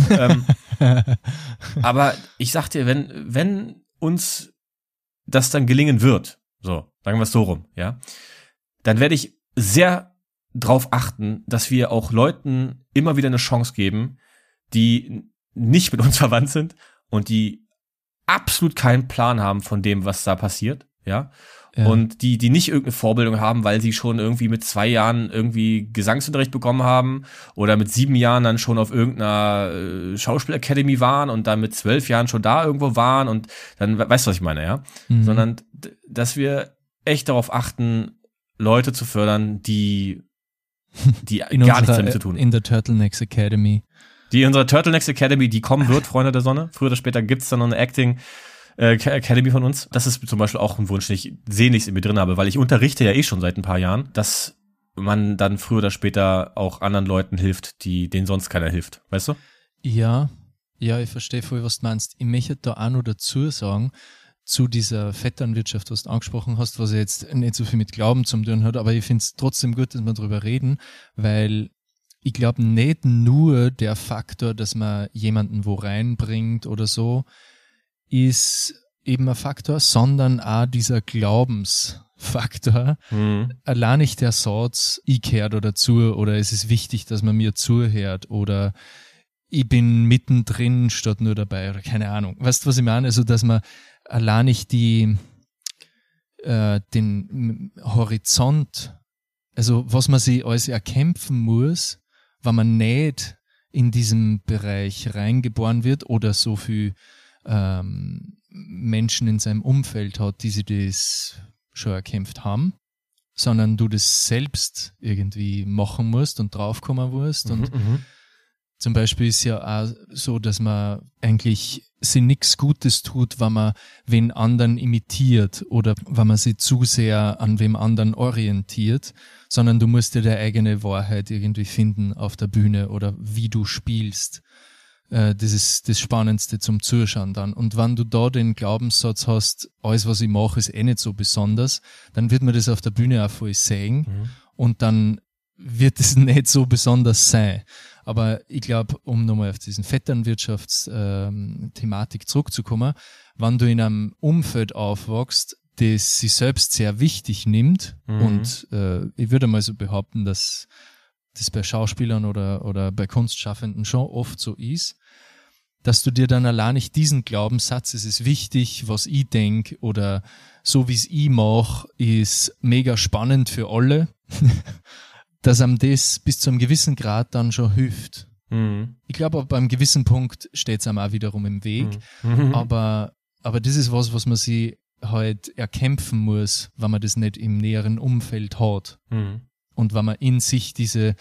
Aber ich sag dir, wenn uns das dann gelingen wird, so, sagen wir es so rum, ja, dann werde ich sehr drauf achten, dass wir auch Leuten immer wieder eine Chance geben, die nicht mit uns verwandt sind und die absolut keinen Plan haben von dem, was da passiert, ja. Und die nicht irgendeine Vorbildung haben, weil sie schon irgendwie mit 2 Jahren irgendwie Gesangsunterricht bekommen haben oder mit 7 Jahren dann schon auf irgendeiner Schauspielacademy waren und dann mit 12 Jahren schon da irgendwo waren und dann, weißt du, was ich meine, ja? Sondern, dass wir echt darauf achten, Leute zu fördern, die in gar nichts damit zu tun haben. In der Turtlenecks Academy. Die in unserer Turtlenecks Academy, die kommen wird, Freunde der Sonne. Früher oder später gibt's dann noch eine Acting Academy von uns. Das ist zum Beispiel auch ein Wunsch, den ich sehnlichst in mir drin habe, weil ich unterrichte ja eh schon seit ein paar Jahren, dass man dann früher oder später auch anderen Leuten hilft, denen sonst keiner hilft. Weißt du? Ja, ich verstehe voll, was du meinst. Ich möchte da auch noch dazu sagen, zu dieser Vetternwirtschaft, was du angesprochen hast, was jetzt nicht so viel mit Glauben zu tun hat, aber ich finde es trotzdem gut, dass wir darüber reden, weil ich glaube nicht nur der Faktor, dass man jemanden wo reinbringt oder so, ist eben ein Faktor, sondern auch dieser Glaubensfaktor. Allein nicht der Satz, ich gehöre da dazu oder es ist wichtig, dass man mir zuhört oder ich bin mittendrin statt nur dabei oder keine Ahnung. Weißt du, was ich meine? Also, dass man allein nicht den Horizont, also was man sich alles erkämpfen muss, wenn man nicht in diesem Bereich reingeboren wird oder so viel Menschen in seinem Umfeld hat, die sich das schon erkämpft haben, sondern du das selbst irgendwie machen musst und draufkommen musst. Und zum Beispiel ist ja auch so, dass man eigentlich sich nichts Gutes tut, wenn man wen anderen imitiert oder wenn man sich zu sehr an wem anderen orientiert, sondern du musst dir deine eigene Wahrheit irgendwie finden auf der Bühne oder wie du spielst. Das ist das Spannendste zum Zuschauen dann. Und wenn du da den Glaubenssatz hast, alles, was ich mache, ist eh nicht so besonders, dann wird man das auf der Bühne auch voll sehen und dann wird es nicht so besonders sein. Aber ich glaube, um nochmal auf diesen Vetternwirtschaftsthematik zurückzukommen, wenn du in einem Umfeld aufwachst, das sich selbst sehr wichtig nimmt und ich würde mal so behaupten, dass das bei Schauspielern oder bei Kunstschaffenden schon oft so ist, dass du dir dann allein nicht diesen Glaubenssatz, es ist wichtig, was ich denke oder so wie es ich mache, ist mega spannend für alle, dass einem das bis zu einem gewissen Grad dann schon hilft. Ich glaube, ab einem gewissen Punkt steht es einem auch wiederum im Weg, aber das ist was man sich halt erkämpfen muss, wenn man das nicht im näheren Umfeld hat. Und wenn man in sich diesen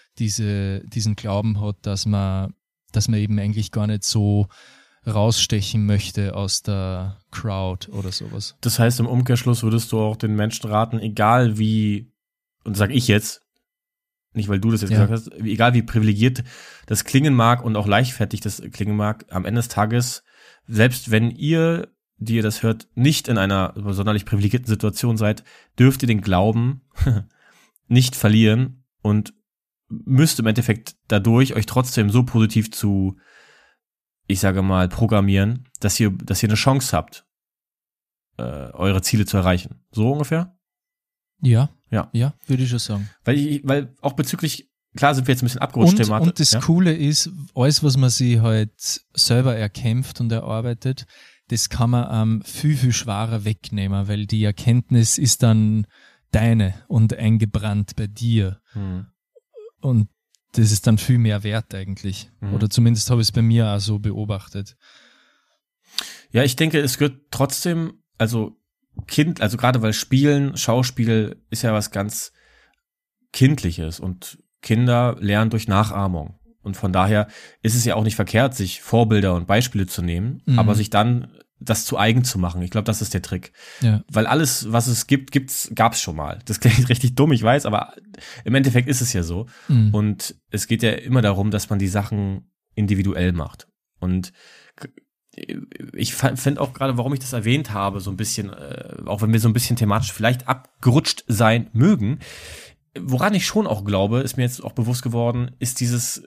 Glauben hat, dass man eben eigentlich gar nicht so rausstechen möchte aus der Crowd oder sowas. Das heißt, im Umkehrschluss würdest du auch den Menschen raten, egal wie, und sag ich jetzt, nicht weil du das jetzt gesagt hast, egal wie privilegiert das klingen mag und auch leichtfertig das klingen mag, am Ende des Tages, selbst wenn ihr, die ihr das hört, nicht in einer sonderlich privilegierten Situation seid, dürft ihr den Glauben nicht verlieren und müsst im Endeffekt dadurch euch trotzdem so positiv zu, ich sage mal, programmieren, dass ihr eine Chance habt, eure Ziele zu erreichen. So ungefähr? Ja, würde ich schon sagen. Weil auch bezüglich, klar sind wir jetzt ein bisschen abgerutscht thematisch. Und das Coole ist, alles, was man sich halt selber erkämpft und erarbeitet, das kann man viel, viel schwerer wegnehmen, weil die Erkenntnis ist dann deine und eingebrannt bei dir. Und das ist dann viel mehr wert eigentlich. Oder zumindest habe ich es bei mir auch so beobachtet. Ja, ich denke, es gehört trotzdem, also gerade weil Schauspiel ist ja was ganz Kindliches und Kinder lernen durch Nachahmung. Und von daher ist es ja auch nicht verkehrt, sich Vorbilder und Beispiele zu nehmen, aber sich dann das zu eigen zu machen. Ich glaube, das ist der Trick. Ja. Weil alles, was es gab's schon mal. Das klingt richtig dumm, ich weiß, aber im Endeffekt ist es ja so. Und es geht ja immer darum, dass man die Sachen individuell macht. Und ich finde auch gerade, warum ich das erwähnt habe, so ein bisschen, auch wenn wir so ein bisschen thematisch vielleicht abgerutscht sein mögen, woran ich schon auch glaube, ist mir jetzt auch bewusst geworden, ist diese,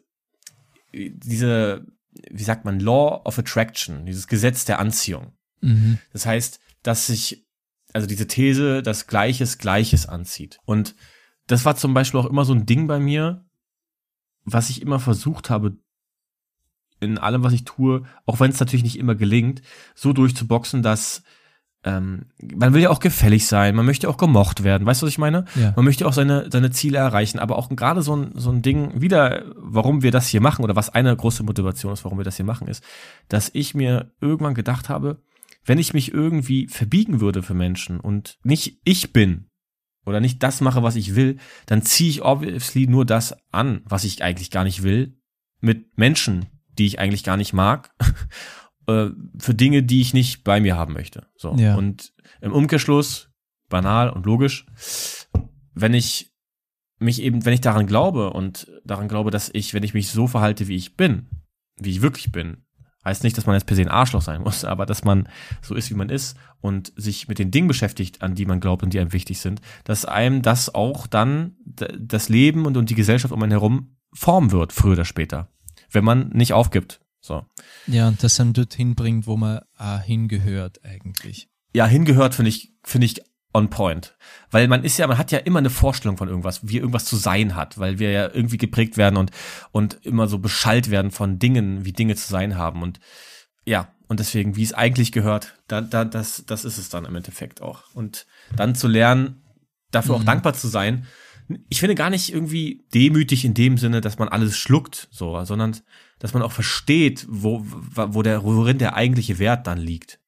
wie sagt man, Law of Attraction, dieses Gesetz der Anziehung. Das heißt, dass diese These, dass Gleiches Gleiches anzieht. Und das war zum Beispiel auch immer so ein Ding bei mir, was ich immer versucht habe, in allem, was ich tue, auch wenn es natürlich nicht immer gelingt, so durchzuboxen, dass man will ja auch gefällig sein, man möchte auch gemocht werden, weißt du, was ich meine? Ja. Man möchte auch seine Ziele erreichen, aber auch gerade so ein Ding, wieder, warum wir das hier machen oder was eine große Motivation ist, warum wir das hier machen, ist, dass ich mir irgendwann gedacht habe, wenn ich mich irgendwie verbiegen würde für Menschen und nicht ich bin, oder nicht das mache, was ich will, dann ziehe ich obviously nur das an, was ich eigentlich gar nicht will, mit Menschen, die ich eigentlich gar nicht mag, für Dinge, die ich nicht bei mir haben möchte. So. Ja. Und im Umkehrschluss, banal und logisch, wenn ich daran glaube und daran glaube, dass wenn ich mich so verhalte, wie ich bin, wie ich wirklich bin, heißt nicht, dass man jetzt per se ein Arschloch sein muss, aber dass man so ist, wie man ist und sich mit den Dingen beschäftigt, an die man glaubt und die einem wichtig sind, dass einem das auch dann das Leben und die Gesellschaft um einen herum formen wird, früher oder später, wenn man nicht aufgibt. So. Ja, und das dann dorthin bringt, wo man hingehört eigentlich. Ja, hingehört finde ich on point. Weil man hat ja immer eine Vorstellung von irgendwas, wie irgendwas zu sein hat, weil wir ja irgendwie geprägt werden und immer so beschallt werden von Dingen, wie Dinge zu sein haben und ja, und deswegen, wie es eigentlich gehört, das ist es dann im Endeffekt auch. Und dann zu lernen, dafür auch dankbar zu sein. Ich finde gar nicht irgendwie demütig in dem Sinne, dass man alles schluckt, so, sondern dass man auch versteht, worin der eigentliche Wert dann liegt.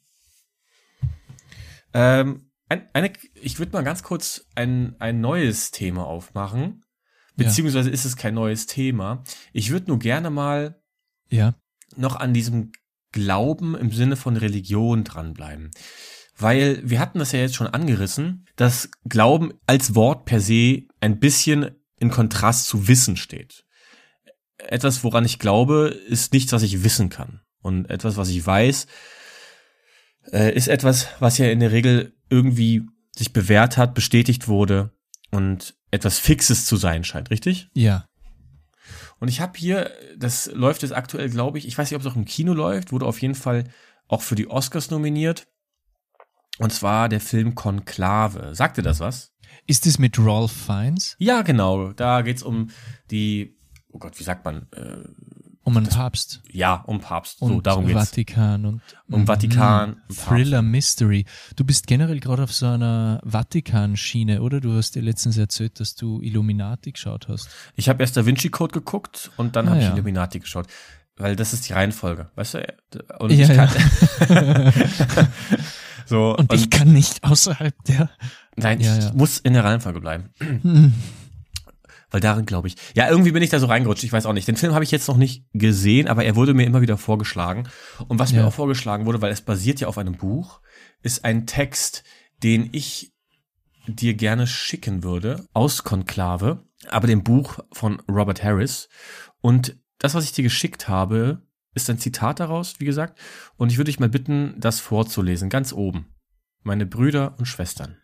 Ich würde mal ganz kurz ein neues Thema aufmachen, beziehungsweise ist es kein neues Thema. Ich würde nur gerne mal noch an diesem Glauben im Sinne von Religion dranbleiben. Weil wir hatten das ja jetzt schon angerissen, dass Glauben als Wort per se ein bisschen in Kontrast zu Wissen steht. Etwas, woran ich glaube, ist nichts, was ich wissen kann. Und etwas, was ich weiß, ist etwas, was ja in der Regel irgendwie sich bewährt hat, bestätigt wurde und etwas Fixes zu sein scheint, richtig? Ja. Und ich habe hier, das läuft jetzt aktuell, glaube ich weiß nicht, ob es auch im Kino läuft, wurde auf jeden Fall auch für die Oscars nominiert. Und zwar der Film Konklave. Sagt dir das was? Ist es mit Ralph Fiennes? Ja, genau. Da geht's um die, oh Gott, wie sagt man? Um einen Papst. Ja, um Papst. Und so, darum geht's. Vatikan um Vatikan. Thriller Mystery. Du bist generell gerade auf so einer Vatikan-Schiene, oder? Du hast dir letztens erzählt, dass du Illuminati geschaut hast. Ich habe erst Da Vinci Code geguckt und dann habe ich Illuminati geschaut. Weil das ist die Reihenfolge, weißt du? Und ich kann so, und ich kann nicht außerhalb der... Nein, ich muss in der Reihenfolge bleiben. Weil darin glaube ich. Ja, irgendwie bin ich da so reingerutscht, ich weiß auch nicht. Den Film habe ich jetzt noch nicht gesehen, aber er wurde mir immer wieder vorgeschlagen. Und was mir auch vorgeschlagen wurde, weil es basiert ja auf einem Buch, ist ein Text, den ich dir gerne schicken würde, aus Konklave, aber dem Buch von Robert Harris. Und das, was ich dir geschickt habe, ist ein Zitat daraus, wie gesagt. Und ich würde dich mal bitten, das vorzulesen, ganz oben. Meine Brüder und Schwestern.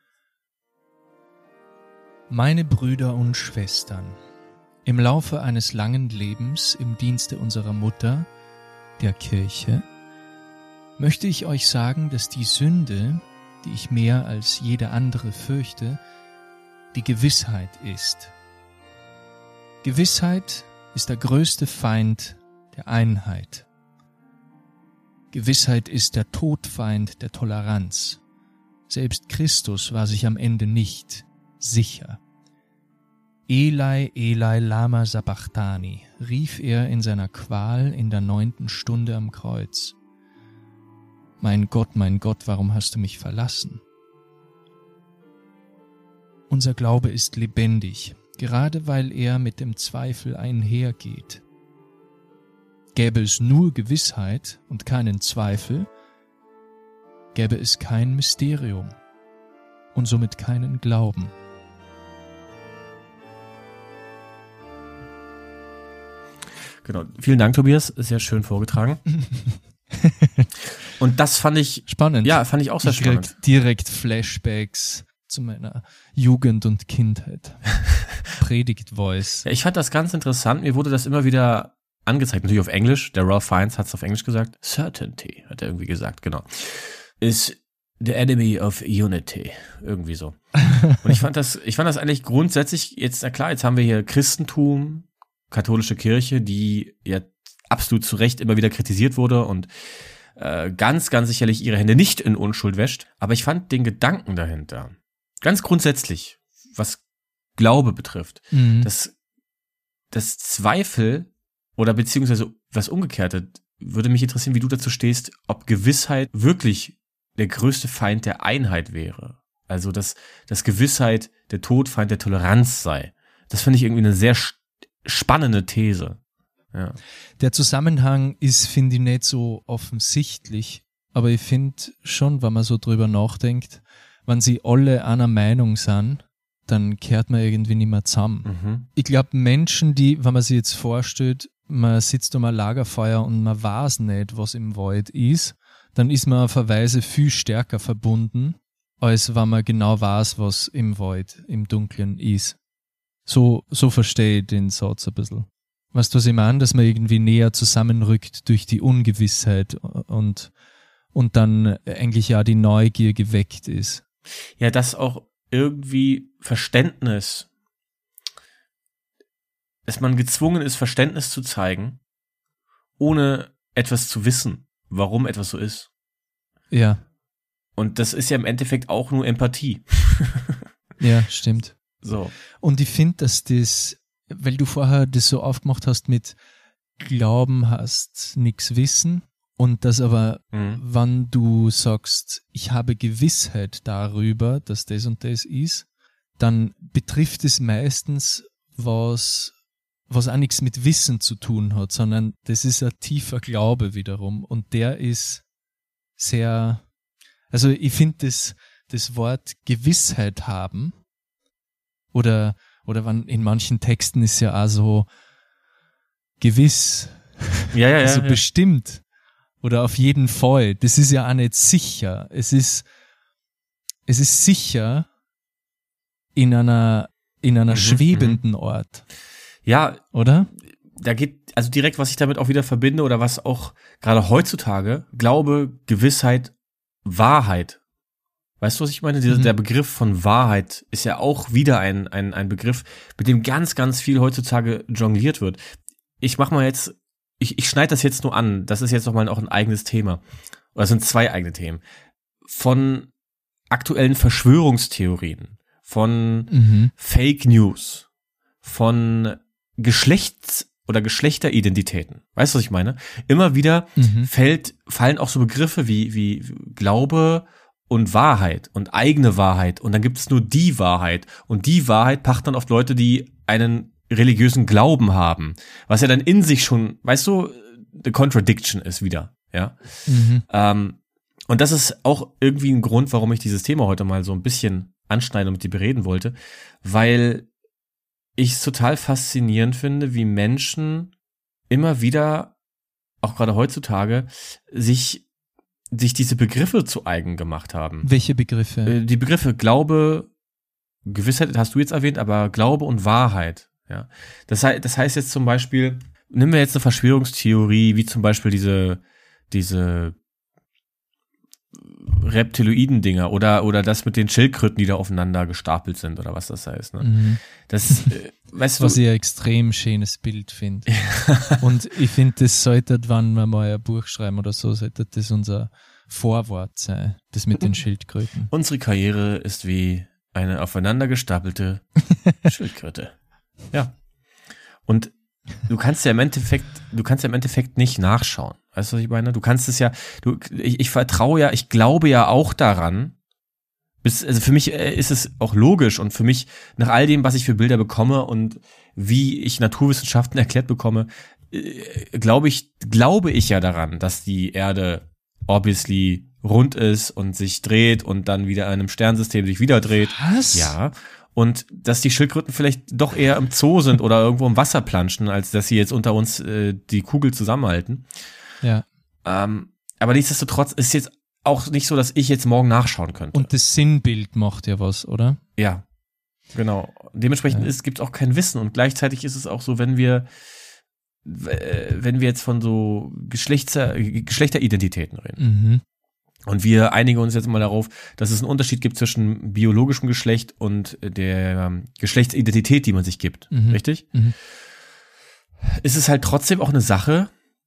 Meine Brüder und Schwestern, im Laufe eines langen Lebens im Dienste unserer Mutter, der Kirche, möchte ich euch sagen, dass die Sünde, die ich mehr als jede andere fürchte, die Gewissheit ist. Gewissheit ist der größte Feind der Einheit. Gewissheit ist der Todfeind der Toleranz. Selbst Christus war sich am Ende nicht sicher. Eli, Eli, lama sabachthani, rief er in seiner Qual in der 9. Stunde am Kreuz. Mein Gott, warum hast du mich verlassen? Unser Glaube ist lebendig, gerade weil er mit dem Zweifel einhergeht. Gäbe es nur Gewissheit und keinen Zweifel, gäbe es kein Mysterium und somit keinen Glauben. Genau. Vielen Dank, Tobias. Sehr schön vorgetragen. Und das fand ich spannend. Ja, fand ich auch sehr spannend. Direkt Flashbacks zu meiner Jugend und Kindheit. Predigt-Voice. Ja, ich fand das ganz interessant. Mir wurde das immer wieder angezeigt. Natürlich auf Englisch. Der Ralph Fiennes hat es auf Englisch gesagt. Certainty, hat er irgendwie gesagt, genau. Is the enemy of unity. Irgendwie so. Und ich fand das eigentlich grundsätzlich, jetzt, na klar, jetzt haben wir hier Christentum, katholische Kirche, die ja absolut zu Recht immer wieder kritisiert wurde und ganz, ganz sicherlich ihre Hände nicht in Unschuld wäscht. Aber ich fand den Gedanken dahinter, ganz grundsätzlich, was Glaube betrifft, dass Zweifel oder beziehungsweise was Umgekehrte, würde mich interessieren, wie du dazu stehst, ob Gewissheit wirklich der größte Feind der Einheit wäre. Also, dass Gewissheit der Todfeind der Toleranz sei. Das finde ich irgendwie eine sehr spannende These. Ja. Der Zusammenhang ist, finde ich, nicht so offensichtlich, aber ich finde schon, wenn man so drüber nachdenkt, wenn sie alle einer Meinung sind, dann kehrt man irgendwie nicht mehr zusammen. Mhm. Ich glaube, Menschen, die, wenn man sich jetzt vorstellt, man sitzt um ein Lagerfeuer und man weiß nicht, was im Wald ist, dann ist man auf eine Weise viel stärker verbunden, als wenn man genau weiß, was im Wald, im Dunkeln ist. So verstehe ich den Satz ein bisschen. Weißt du, was ich meine? Dass man irgendwie näher zusammenrückt durch die Ungewissheit und dann eigentlich ja die Neugier geweckt ist. Ja, dass auch irgendwie Verständnis, dass man gezwungen ist, Verständnis zu zeigen, ohne etwas zu wissen, warum etwas so ist. Ja. Und das ist ja im Endeffekt auch nur Empathie. Ja, stimmt. So. Und ich finde, dass das, weil du vorher das so aufgemacht hast mit Glauben hast, nichts wissen, und das aber, wenn du sagst, ich habe Gewissheit darüber, dass das und das ist, dann betrifft es meistens was auch nichts mit Wissen zu tun hat, sondern das ist ein tiefer Glaube wiederum, und der ist sehr, also ich finde das Wort Gewissheit haben, oder wenn in manchen Texten ist ja auch so gewiss, Ja, also ja. bestimmt oder auf jeden Fall. Das ist ja auch nicht sicher. Es ist sicher in einer schwebenden Ort. Ja, Oder? da geht, also direkt, was ich damit auch wieder verbinde oder was auch gerade heutzutage, Glaube, Gewissheit, Wahrheit. Weißt du, was ich meine? Der Begriff von Wahrheit ist ja auch wieder ein Begriff, mit dem ganz, ganz viel heutzutage jongliert wird. Ich schneide das jetzt nur an. Das ist jetzt nochmal auch ein eigenes Thema. Oder es sind zwei eigene Themen. Von aktuellen Verschwörungstheorien, von Fake News, von Geschlechteridentitäten. Weißt du, was ich meine? Immer wieder fallen auch so Begriffe wie Glaube und Wahrheit und eigene Wahrheit, und dann gibt es nur die Wahrheit, und die Wahrheit pachten dann oft Leute, die einen religiösen Glauben haben, was ja dann in sich schon, weißt du, the contradiction ist wieder, ja. Und das ist auch irgendwie ein Grund, warum ich dieses Thema heute mal so ein bisschen anschneiden und mit dir bereden wollte, weil ich es total faszinierend finde, wie Menschen immer wieder, auch gerade heutzutage, sich diese Begriffe zu eigen gemacht haben. Welche Begriffe? Die Begriffe Glaube, Gewissheit hast du jetzt erwähnt, aber Glaube und Wahrheit. Ja, das heißt jetzt zum Beispiel, nehmen wir jetzt eine Verschwörungstheorie, wie zum Beispiel diese Reptiloiden-Dinger oder das mit den Schildkröten, die da aufeinander gestapelt sind oder was das heißt. Ne? Das, weißt du, was ich ein extrem schönes Bild finde. Und ich finde, das sollte, wenn wir mal ein Buch schreiben oder so, sollte das unser Vorwort sein, das mit den Schildkröten. Unsere Karriere ist wie eine aufeinander gestapelte Schildkröte. Ja. Und du kannst ja im Endeffekt nicht nachschauen. Weißt du, was ich meine? Du kannst es ja, ich vertraue ja, ich glaube ja auch daran. Also für mich ist es auch logisch, und für mich, nach all dem, was ich für Bilder bekomme und wie ich Naturwissenschaften erklärt bekomme, glaube ich ja daran, dass die Erde obviously rund ist und sich dreht und dann wieder in einem Sternsystem sich wieder dreht. Was? Ja. Und dass die Schildkröten vielleicht doch eher im Zoo sind oder irgendwo im Wasser planschen, als dass sie jetzt unter uns die Kugel zusammenhalten. Ja. Aber nichtsdestotrotz ist jetzt auch nicht so, dass ich jetzt morgen nachschauen könnte. Und das Sinnbild macht ja was, oder? Ja, genau. Dementsprechend gibt es auch kein Wissen, und gleichzeitig ist es auch so, wenn wir jetzt von so Geschlechteridentitäten reden. Und wir einigen uns jetzt mal darauf, dass es einen Unterschied gibt zwischen biologischem Geschlecht und der Geschlechtsidentität, die man sich gibt. Richtig? Ist es halt trotzdem auch eine Sache,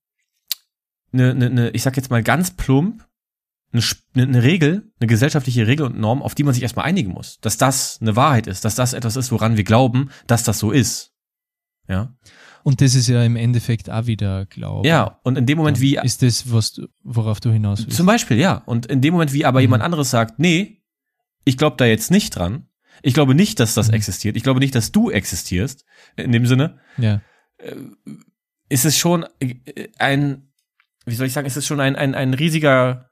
ich sag jetzt mal ganz plump, eine Regel, eine gesellschaftliche Regel und Norm, auf die man sich erstmal einigen muss. Dass das eine Wahrheit ist, dass das etwas ist, woran wir glauben, dass das so ist. Ja. Und das ist ja im Endeffekt auch wieder Glaube. Ja, und in dem Moment, wie... Ist das, worauf du hinaus willst? Zum Beispiel, ja. Und in dem Moment, wie aber jemand anderes sagt, nee, ich glaube da jetzt nicht dran. Ich glaube nicht, dass das existiert. Ich glaube nicht, dass du existierst. In dem Sinne. Ja. Ist es schon ein riesiger,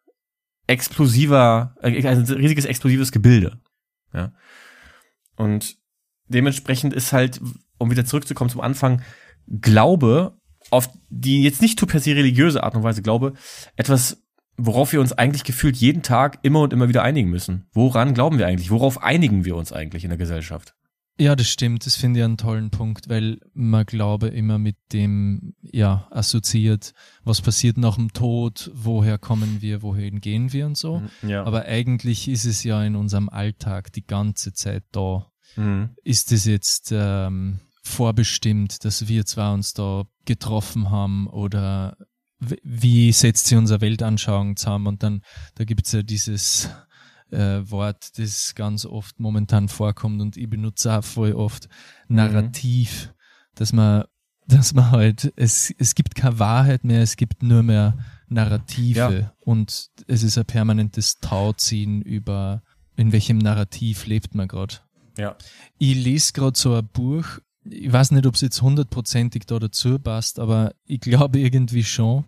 ein riesiges explosives Gebilde. Ja. Und dementsprechend ist halt, um wieder zurückzukommen zum Anfang, Glaube, auf die jetzt nicht per se religiöse Art und Weise Glaube, etwas, worauf wir uns eigentlich gefühlt jeden Tag immer und immer wieder einigen müssen. Woran glauben wir eigentlich? Worauf einigen wir uns eigentlich in der Gesellschaft? Ja, das stimmt. Das finde ich einen tollen Punkt, weil man Glaube immer mit dem, assoziiert, was passiert nach dem Tod, woher kommen wir, wohin gehen wir und so. Ja. Aber eigentlich ist es ja in unserem Alltag die ganze Zeit da. Ist es jetzt vorbestimmt, dass wir zwar uns da getroffen haben oder wie setzt sie unsere Weltanschauung zusammen? Und dann, da gibt es ja dieses Wort, das ganz oft momentan vorkommt und ich benutze auch voll oft, Narrativ, dass man halt, es gibt keine Wahrheit mehr, es gibt nur mehr Narrative und es ist ein permanentes Tauziehen über, in welchem Narrativ lebt man gerade. Ja. Ich lese gerade so ein Buch, ich weiß nicht, ob es jetzt 100%ig da dazu passt, aber ich glaube irgendwie schon,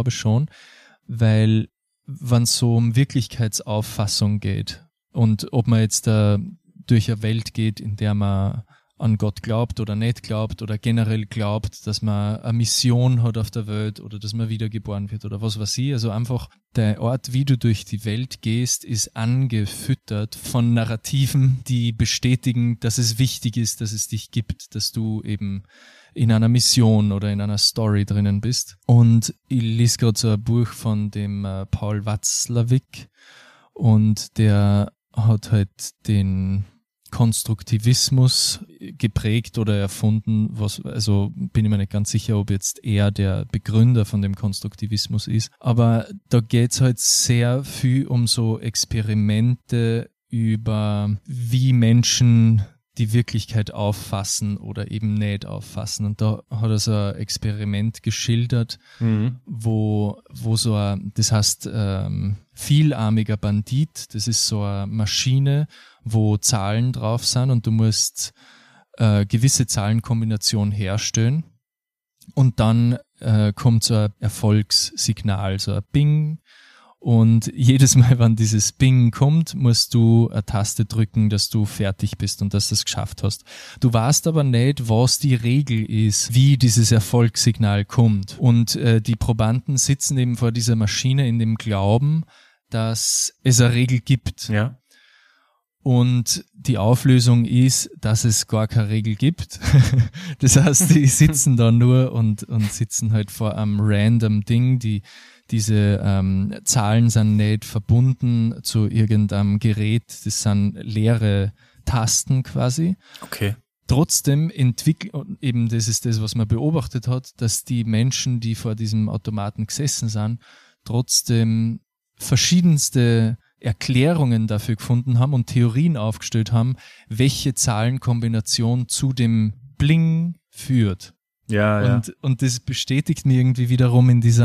weil wenn es so um Wirklichkeitsauffassung geht und ob man jetzt durch eine Welt geht, in der man an Gott glaubt oder nicht glaubt oder generell glaubt, dass man eine Mission hat auf der Welt oder dass man wiedergeboren wird oder was weiß ich. Also einfach der Ort, wie du durch die Welt gehst, ist angefüttert von Narrativen, die bestätigen, dass es wichtig ist, dass es dich gibt, dass du eben in einer Mission oder in einer Story drinnen bist. Und ich lese gerade so ein Buch von dem Paul Watzlawick und der hat halt den Konstruktivismus geprägt oder erfunden, also bin ich mir nicht ganz sicher, ob jetzt er der Begründer von dem Konstruktivismus ist, aber da geht's halt sehr viel um so Experimente über, wie Menschen die Wirklichkeit auffassen oder eben nicht auffassen. Und da hat er so ein Experiment geschildert, wo so ein, das heißt vielarmiger Bandit, das ist so eine Maschine, wo Zahlen drauf sind und du musst gewisse Zahlenkombination herstellen und dann kommt so ein Erfolgssignal, so ein Bing. Und jedes Mal, wenn dieses Bing kommt, musst du eine Taste drücken, dass du fertig bist und dass du es geschafft hast. Du weißt aber nicht, was die Regel ist, wie dieses Erfolgssignal kommt. Und die Probanden sitzen eben vor dieser Maschine in dem Glauben, dass es eine Regel gibt. Ja. Und die Auflösung ist, dass es gar keine Regel gibt. Das heißt, die sitzen da nur und sitzen halt vor einem random Ding, diese Zahlen sind nicht verbunden zu irgendeinem Gerät, das sind leere Tasten quasi. Okay. Trotzdem eben das ist das, was man beobachtet hat, dass die Menschen, die vor diesem Automaten gesessen sind, trotzdem verschiedenste Erklärungen dafür gefunden haben und Theorien aufgestellt haben, welche Zahlenkombination zu dem Bling führt. Ja, und das bestätigt mir irgendwie wiederum in dieser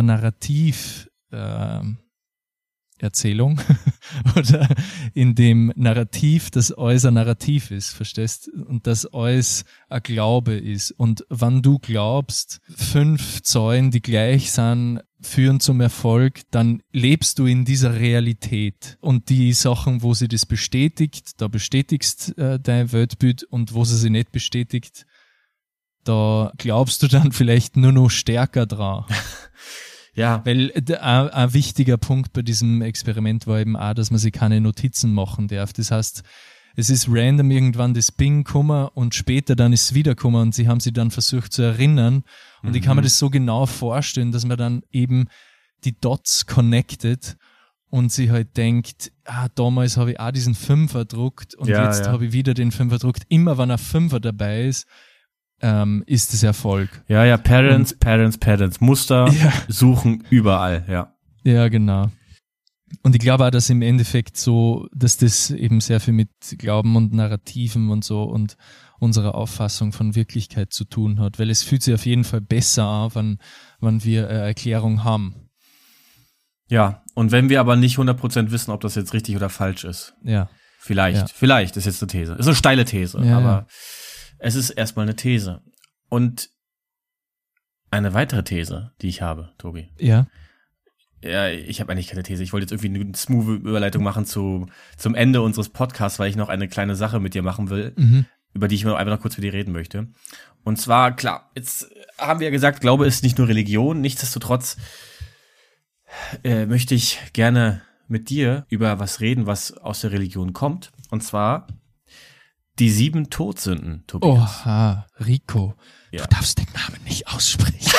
Erzählung oder in dem Narrativ, dass alles ein Narrativ ist, verstehst? Und dass alles ein Glaube ist. Und wenn du glaubst, 5 Zahlen, die gleich sind, führen zum Erfolg, dann lebst du in dieser Realität. Und die Sachen, wo sie das bestätigt, da bestätigst dein Weltbild und wo sie nicht bestätigt, da glaubst du dann vielleicht nur noch stärker dran. Ja. Weil ein wichtiger Punkt bei diesem Experiment war eben auch, dass man sich keine Notizen machen darf. Das heißt, es ist random irgendwann das Bing gekommen und später dann ist es wiedergekommen und sie haben sich dann versucht zu erinnern. Und ich kann mir das so genau vorstellen, dass man dann eben die Dots connected und sie halt denkt, damals habe ich auch diesen Fünfer gedruckt und jetzt habe ich wieder den Fünfer gedruckt. Immer wenn ein Fünfer dabei ist es Erfolg. Ja, Patterns. Muster suchen überall, ja. Ja, genau. Und ich glaube auch, dass im Endeffekt so, dass das eben sehr viel mit Glauben und Narrativen und so und unserer Auffassung von Wirklichkeit zu tun hat, weil es fühlt sich auf jeden Fall besser an, wenn wir eine Erklärung haben. Ja, und wenn wir aber nicht 100% wissen, ob das jetzt richtig oder falsch ist. Ja. Vielleicht ist jetzt eine These. Ist eine steile These, aber es ist erstmal eine These. Und eine weitere These, die ich habe, Tobi. Ja. Ja, ich habe eigentlich keine These. Ich wollte jetzt irgendwie eine smooth Überleitung machen zum Ende unseres Podcasts, weil ich noch eine kleine Sache mit dir machen will, über die ich einfach noch kurz mit dir reden möchte. Und zwar, klar, jetzt haben wir ja gesagt, Glaube ist nicht nur Religion. Nichtsdestotrotz möchte ich gerne mit dir über was reden, was aus der Religion kommt. Und zwar die 7 Todsünden, Tobias. Oha, Rico. Ja. Du darfst den Namen nicht aussprechen.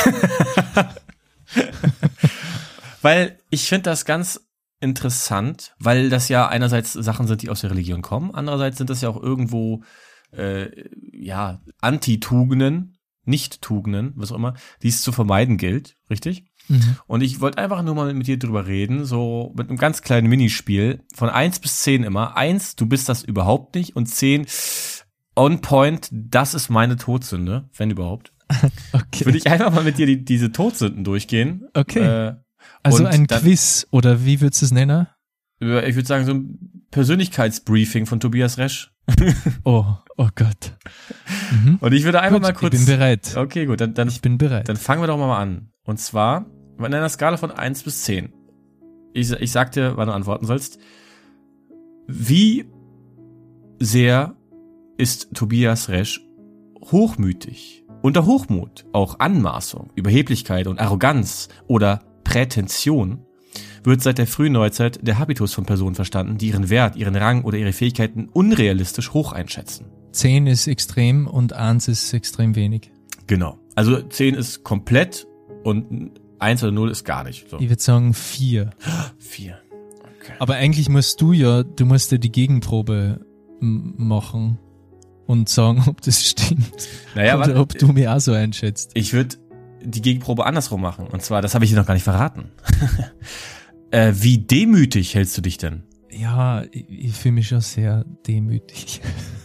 Weil ich finde das ganz interessant, weil das ja einerseits Sachen sind, die aus der Religion kommen, andererseits sind das ja auch irgendwo Antitugenden, Nicht-Tugenden, was auch immer, die es zu vermeiden gilt, richtig? Und ich wollte einfach nur mal mit dir drüber reden, so mit einem ganz kleinen Minispiel, von 1 bis 10 immer. 1, du bist das überhaupt nicht, und 10, on point, das ist meine Todsünde, wenn überhaupt. Okay. Würde ich einfach mal mit dir diese Todsünden durchgehen. Okay. Also ein Quiz, oder wie würdest du es nennen? Ich würde sagen, so ein Persönlichkeitsbriefing von Tobias Resch. Oh Gott. Und ich würde einfach gut, mal kurz... Ich bin bereit. Okay, gut. Dann, ich bin bereit. Dann fangen wir doch mal an. Und zwar, in einer Skala von 1 bis 10. Ich sag dir, wann du antworten sollst. Wie sehr ist Tobias Resch hochmütig? Unter Hochmut, auch Anmaßung, Überheblichkeit und Arroganz oder Prätension wird seit der frühen Neuzeit der Habitus von Personen verstanden, die ihren Wert, ihren Rang oder ihre Fähigkeiten unrealistisch hoch einschätzen. 10 ist extrem und 1 ist extrem wenig. Genau. Also 10 ist komplett und 1 oder 0 ist gar nicht. So. Ich würde sagen 4. 4. Okay. Aber eigentlich musst du ja die Gegenprobe machen und sagen, ob das stimmt. Naja, oder ob du mich auch so einschätzt. Ich würde die Gegenprobe andersrum machen. Und zwar, das habe ich dir noch gar nicht verraten. Wie demütig hältst du dich denn? Ja, ich fühle mich schon sehr demütig.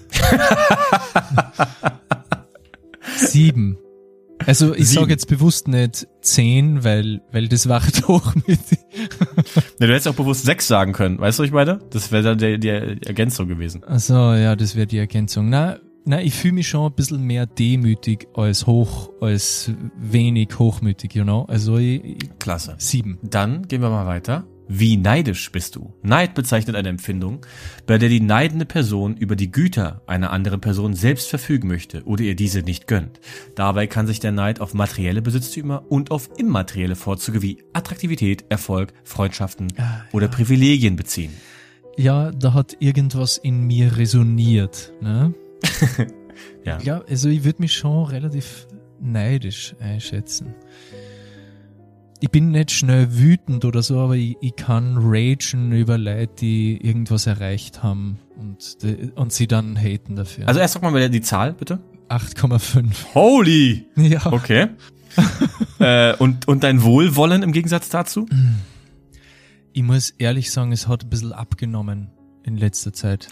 7. Also ich sage jetzt bewusst nicht 10, weil das war hochmütig. Ja, du hättest auch bewusst 6 sagen können. Weißt du, was ich meine? Das wäre dann die Ergänzung gewesen. Ach so, ja, das wäre die Ergänzung. Na, ich fühle mich schon ein bisschen mehr demütig als wenig hochmütig, you know? Also Klasse. 7. Dann gehen wir mal weiter. Wie neidisch bist du? Neid bezeichnet eine Empfindung, bei der die neidende Person über die Güter einer anderen Person selbst verfügen möchte oder ihr diese nicht gönnt. Dabei kann sich der Neid auf materielle Besitztümer und auf immaterielle Vorzüge wie Attraktivität, Erfolg, Freundschaften oder Privilegien beziehen. Ja, da hat irgendwas in mir resoniert, ne? Ja, also ich würde mich schon relativ neidisch einschätzen. Ich bin nicht schnell wütend oder so, aber ich kann ragen über Leute, die irgendwas erreicht haben und sie dann haten dafür. Also erst sag mal die Zahl, bitte. 8,5. Holy! Ja. Okay. Und dein Wohlwollen im Gegensatz dazu? Ich muss ehrlich sagen, es hat ein bisschen abgenommen in letzter Zeit.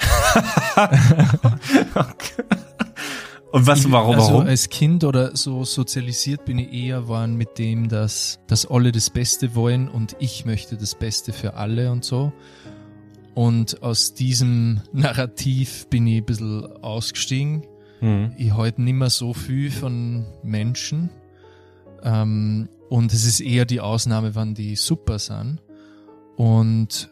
Okay. Und warum? Also als Kind oder so sozialisiert bin ich eher worden mit dem, dass alle das Beste wollen und ich möchte das Beste für alle und so. Und aus diesem Narrativ bin ich ein bisschen ausgestiegen. Ich halte nicht mehr so viel von Menschen. Und es ist eher die Ausnahme, wann die super sind. Und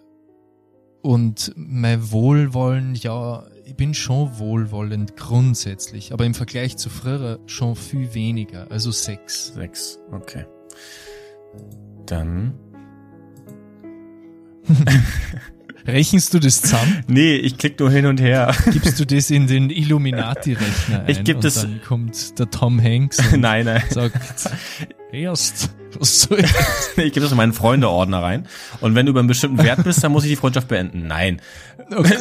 mein Wohlwollen, ja, ich bin schon wohlwollend grundsätzlich, aber im Vergleich zu früher schon viel weniger, also 6. 6, okay. Dann... Rechnest du das zusammen? Nee, ich klick nur hin und her. Gibst du das in den Illuminati-Rechner ein? Ich gebe das... Dann kommt der Tom Hanks und nein. sagt, erst, was soll das? Ich gebe das in meinen Freunde-Ordner rein. Und wenn du über einen bestimmten Wert bist, dann muss ich die Freundschaft beenden. Nein. Okay.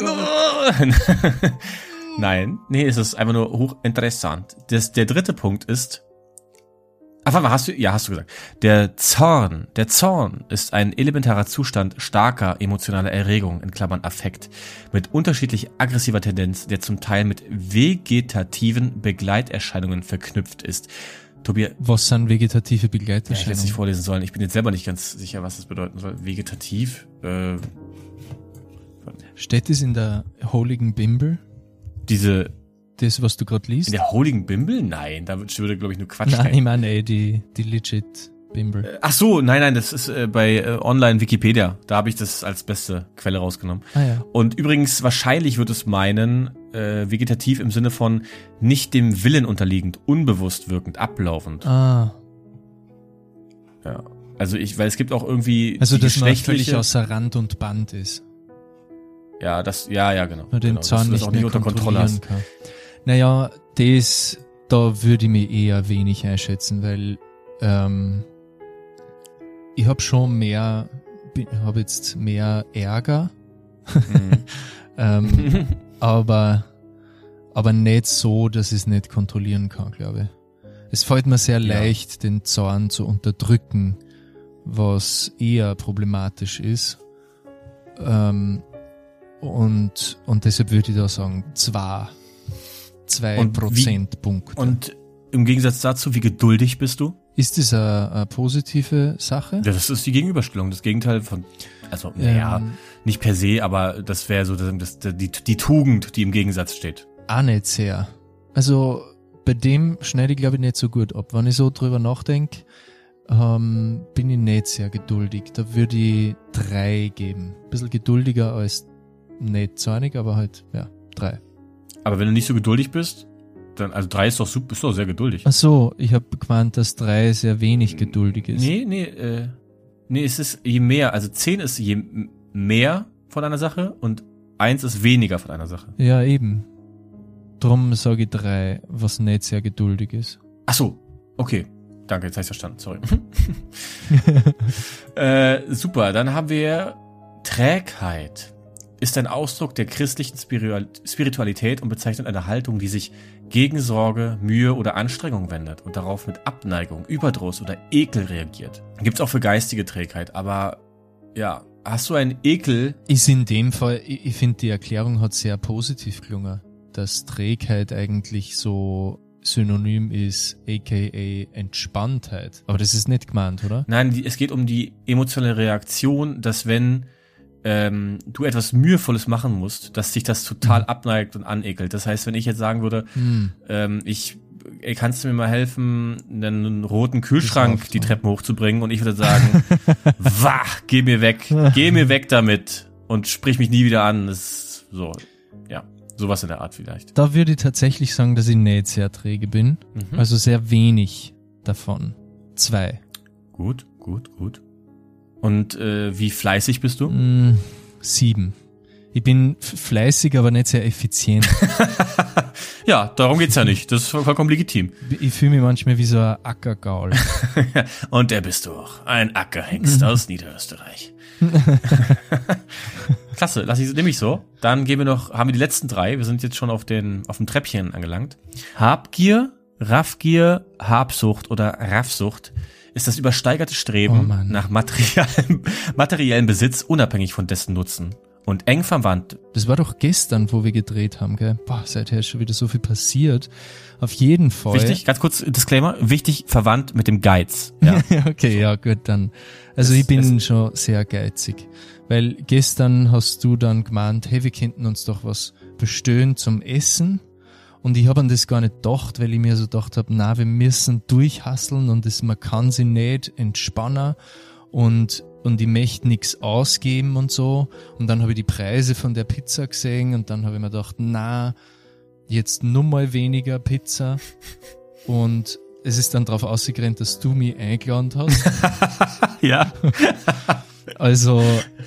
Nein. Nee, es ist einfach nur hochinteressant. Der dritte Punkt ist... hast du gesagt. Der Zorn ist ein elementarer Zustand starker emotionaler Erregung, in Klammern Affekt, mit unterschiedlich aggressiver Tendenz, der zum Teil mit vegetativen Begleiterscheinungen verknüpft ist. Tobias, was sind vegetative ich hätte Begleiterscheinungen? es nicht vorlesen sollen. Ich bin jetzt selber nicht ganz sicher, was das bedeuten soll. Vegetativ. Steht das in der Heiligen Bibel? Das, was du gerade liest? In der Heiligen Bibel? Nein, da würde, glaube ich, nur Quatsch Nein, stehen. ich meine die legit Bibel. Ach so, nein, das ist bei online Wikipedia. Da habe ich das als beste Quelle rausgenommen. Ah ja. Und übrigens, wahrscheinlich wird es meinen, vegetativ im Sinne von nicht dem Willen unterliegend, unbewusst wirkend, ablaufend. Ah. Ja. Also weil es gibt auch irgendwie Also, die dass man völlig geschlechtliche. außer Rand und Band ist. Ja, ja, genau. Man den genau, Zahn dass du das nicht auch mehr nicht unter Kontrolle kontrollieren hast. kann. Naja, da würde ich mich eher wenig einschätzen, weil ich habe schon habe jetzt mehr Ärger, Mhm. aber nicht so, dass ich es nicht kontrollieren kann, glaube ich. Es fällt mir sehr leicht, den Zorn zu unterdrücken, was eher problematisch ist. Und deshalb würde ich da sagen, 2 Prozentpunkte. Und im Gegensatz dazu, wie geduldig bist du? Ist das eine positive Sache? Ja, das ist die Gegenüberstellung, das Gegenteil von, also, naja, nicht per se, aber das wäre so die Tugend, die im Gegensatz steht. Auch nicht sehr. Also bei dem schneide ich, glaube ich, nicht so gut ab. Wenn ich so drüber nachdenke, bin ich nicht sehr geduldig. Da würde ich 3 geben. Ein bisschen geduldiger als nicht zornig, aber halt, ja, 3. Aber wenn du nicht so geduldig bist, dann, also 3 ist doch super, ist doch sehr geduldig. Ach so, ich habe gemeint, dass 3 sehr wenig geduldig ist. Nee, es ist je mehr, also 10 ist je mehr von einer Sache und 1 ist weniger von einer Sache. Ja, eben. Drum sage ich 3, was nicht sehr geduldig ist. Ach so, okay. Danke, jetzt habe ich verstanden, sorry. Super, dann haben wir Trägheit. Ist ein Ausdruck der christlichen Spiritualität und bezeichnet eine Haltung, die sich gegen Sorge, Mühe oder Anstrengung wendet und darauf mit Abneigung, Überdruss oder Ekel reagiert. Gibt's auch für geistige Trägheit, aber ja, hast du einen Ekel? Ist in dem Fall, ich finde, die Erklärung hat sehr positiv gelungen, dass Trägheit eigentlich so synonym ist, aka Entspanntheit. Aber das ist nicht gemeint, oder? Nein, es geht um die emotionale Reaktion, dass wenn du etwas Mühevolles machen musst, dass sich das total abneigt und anekelt. Das heißt, wenn ich jetzt sagen würde, kannst du mir mal helfen, einen roten Kühlschrank die Treppen hochzubringen, und ich würde sagen, wah, geh mir weg damit und sprich mich nie wieder an. Das ist so, ja, sowas in der Art vielleicht. Da würde ich tatsächlich sagen, dass ich nicht sehr träge bin. Also sehr wenig davon. 2. Gut. Und wie fleißig bist du? 7. Ich bin fleißig, aber nicht sehr effizient. Ja, darum geht's ja nicht. Das ist vollkommen legitim. Ich fühle mich manchmal wie so ein Ackergaul. Und der bist du auch. Ein Ackerhengst aus Niederösterreich. Klasse, nehme ich so. Dann haben wir die letzten 3. Wir sind jetzt schon auf dem Treppchen angelangt. Habgier, Raffgier, Habsucht oder Raffsucht ist das übersteigerte Streben nach materiellem Besitz, unabhängig von dessen Nutzen. Und eng verwandt. Das war doch gestern, wo wir gedreht haben, gell? Boah, seither ist schon wieder so viel passiert. Auf jeden Fall. Wichtig, ganz kurz Disclaimer, wichtig verwandt mit dem Geiz. Ja. Okay, ja gut, dann. Also ich bin schon sehr geizig. Weil gestern hast du dann gemeint, hey, wir könnten uns doch was bestellen zum Essen. Und ich habe an das gar nicht gedacht, weil ich mir so gedacht habe, na, wir müssen durchhasseln und man kann sich nicht entspannen und ich möchte nichts ausgeben und so. Und dann habe ich die Preise von der Pizza gesehen und dann habe ich mir gedacht, na, jetzt nur mal weniger Pizza. Und es ist dann darauf ausgerannt, dass du mich eingeladen hast. Ja. Also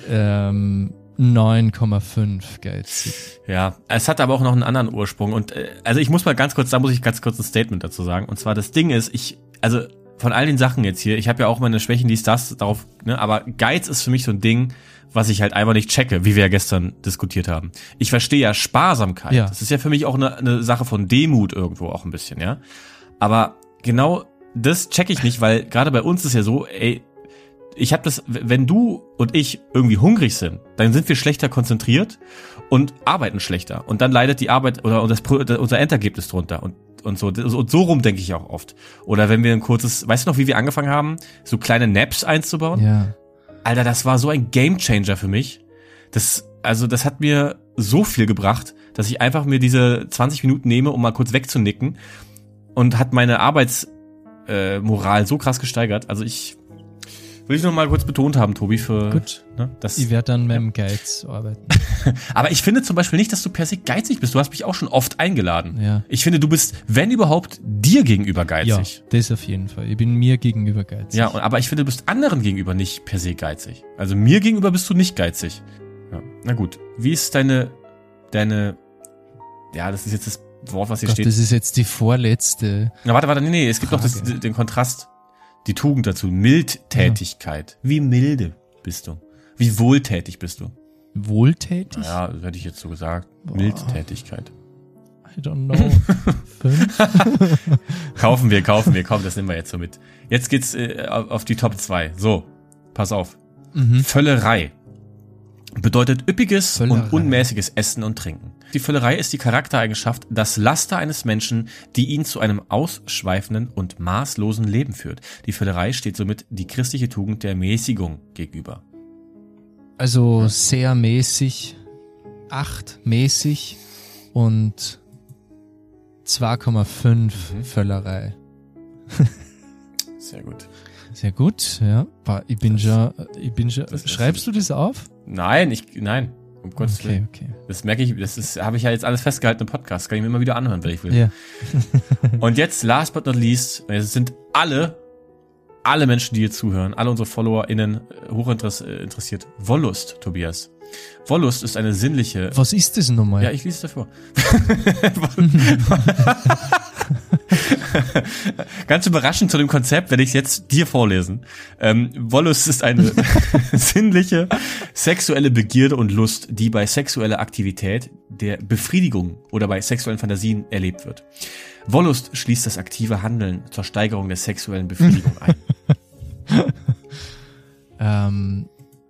9,5 geizig. Ja, es hat aber auch noch einen anderen Ursprung. Und also ich muss ganz kurz ein Statement dazu sagen. Und zwar, das Ding ist, von all den Sachen jetzt hier, ich habe ja auch meine Schwächen, darauf, ne, aber Geiz ist für mich so ein Ding, was ich halt einfach nicht checke, wie wir ja gestern diskutiert haben. Ich verstehe ja Sparsamkeit. Ja. Das ist ja für mich auch eine Sache von Demut irgendwo auch ein bisschen, ja. Aber genau das checke ich nicht, weil gerade bei uns ist ja so, wenn du und ich irgendwie hungrig sind, dann sind wir schlechter konzentriert und arbeiten schlechter. Und dann leidet die Arbeit oder unser Endergebnis drunter. Und so rum denke ich auch oft. Oder wenn wir ein kurzes, weißt du noch, wie wir angefangen haben, so kleine Naps einzubauen? Ja. Alter, das war so ein Gamechanger für mich. also das hat mir so viel gebracht, dass ich einfach mir diese 20 Minuten nehme, um mal kurz wegzunicken, und hat meine Arbeitsmoral so krass gesteigert. Also will ich noch mal kurz betont haben, Tobi, für Gut. Ne, das, ich werde dann mit dem Geiz arbeiten. Aber ich finde zum Beispiel nicht, dass du per se geizig bist. Du hast mich auch schon oft eingeladen. Ja. Ich finde, du bist, wenn überhaupt, dir gegenüber geizig. Ja, das auf jeden Fall. Ich bin mir gegenüber geizig. Ja, aber ich finde, du bist anderen gegenüber nicht per se geizig. Also mir gegenüber bist du nicht geizig. Ja. Na gut, wie ist deine, ja, das ist jetzt das Wort, was hier Gott, steht. das ist jetzt die vorletzte. Na, warte, nee, es gibt Frage. noch den Kontrast, die Tugend dazu. Mildtätigkeit. Ja. Wie milde bist du? Wie wohltätig bist du? Wohltätig? Ja, das hätte ich jetzt so gesagt. Boah. Mildtätigkeit. I don't know. 5? Kaufen wir, komm, das nehmen wir jetzt so mit. Jetzt geht's auf die Top 2. So, pass auf. Völlerei bedeutet üppiges und unmäßiges Essen und Trinken. Die Völlerei ist die Charaktereigenschaft, das Laster eines Menschen, die ihn zu einem ausschweifenden und maßlosen Leben führt. Die Völlerei steht somit die christliche Tugend der Mäßigung gegenüber. Also sehr mäßig, 8 mäßig und 2,5 Völlerei. Sehr gut. Sehr gut, ja. Ich bin schon. Schreibst du das auf? Nein, um Gottes Willen. Okay. Das merke ich, habe ich ja jetzt alles festgehalten im Podcast. Kann ich mir immer wieder anhören, wenn ich will. Ja. Und jetzt, last but not least, es sind alle Menschen, die hier zuhören, alle unsere FollowerInnen hochinteressiert. Wollust, Tobias. Wollust ist eine sinnliche... Was ist das nochmal? Ja, ich lese es davor. Ganz überraschend zu dem Konzept werde ich es jetzt dir vorlesen. Wollust ist eine sinnliche, sexuelle Begierde und Lust, die bei sexueller Aktivität der Befriedigung oder bei sexuellen Fantasien erlebt wird. Wollust schließt das aktive Handeln zur Steigerung der sexuellen Befriedigung ein.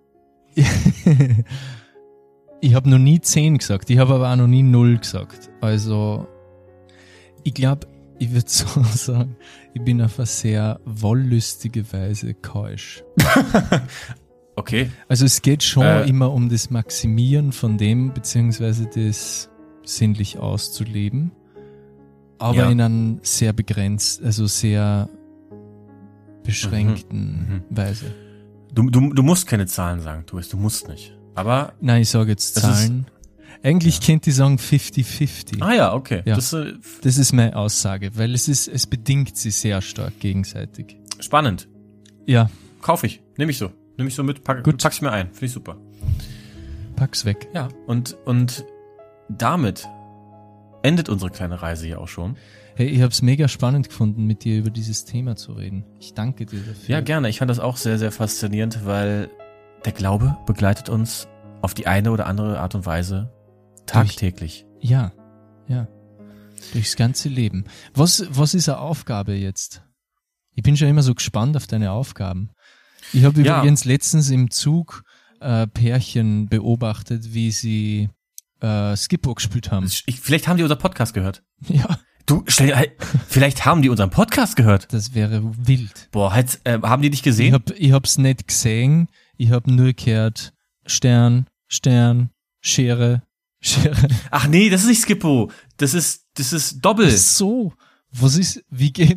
Ich habe noch nie 10 gesagt, ich habe aber auch noch nie 0 gesagt. Also, ich glaube, ich würde so sagen, ich bin auf eine sehr wollüstige Weise keusch. Okay. Also es geht schon immer um das Maximieren von dem, beziehungsweise das sinnlich auszuleben, aber in einem sehr begrenzt, also sehr beschränkten Weise. Du musst keine Zahlen sagen, du musst nicht. Aber nein, ich sage jetzt Zahlen. Eigentlich könnte ich sagen 50-50. Ah ja, okay. Ja. Das ist meine Aussage, weil es bedingt sie sehr stark gegenseitig. Spannend. Ja. Kauf ich. Nehme ich so mit, pack's mir ein. Finde ich super. Pack's weg. Ja, und damit endet unsere kleine Reise hier auch schon. Hey, ich hab's mega spannend gefunden, mit dir über dieses Thema zu reden. Ich danke dir dafür. Ja, gerne. Ich fand das auch sehr, sehr faszinierend, weil der Glaube begleitet uns auf die eine oder andere Art und Weise tagtäglich. Ja. Durchs ganze Leben. Was ist eine Aufgabe jetzt? Ich bin schon immer so gespannt auf deine Aufgaben. Ich habe übrigens letztens im Zug Pärchen beobachtet, wie sie Skippo gespielt haben. Vielleicht haben die unseren Podcast gehört. Ja. Vielleicht haben die unseren Podcast gehört. Das wäre wild. Boah, haben die dich gesehen? Ich hab's nicht gesehen. Ich hab nur gehört Stern, Schere. Ach nee, das ist nicht Skippo. Das ist Doppel. Ach so. Wie geht?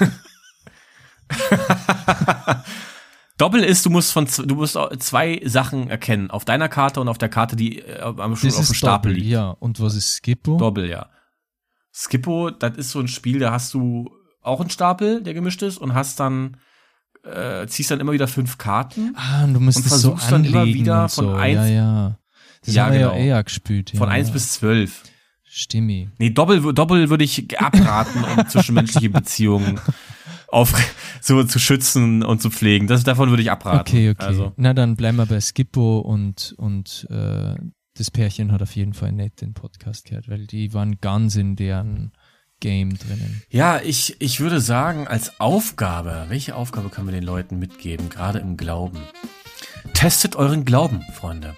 Doppel ist, du musst 2 Sachen erkennen. Auf deiner Karte und auf der Karte, die auf dem Stapel liegt. Ja, und was ist Skippo? Doppel, ja. Skippo, das ist so ein Spiel, da hast du auch einen Stapel, der gemischt ist, und hast dann ziehst dann immer wieder 5 Karten. Und du musst und es so versuchst dann immer wieder von 1. Ja. Das haben wir ja eher gespielt. Von 1 bis 12. Stimmi. Nee, Doppel würde ich abraten, um zwischenmenschliche Beziehungen so zu schützen und zu pflegen. Davon würde ich abraten. Okay. Also. Na, dann bleiben wir bei Skippo und das Pärchen hat auf jeden Fall nicht den Podcast gehört, weil die waren ganz in deren Game drinnen. Ja, ich würde sagen, als Aufgabe, welche Aufgabe können wir den Leuten mitgeben, gerade im Glauben? Testet euren Glauben, Freunde.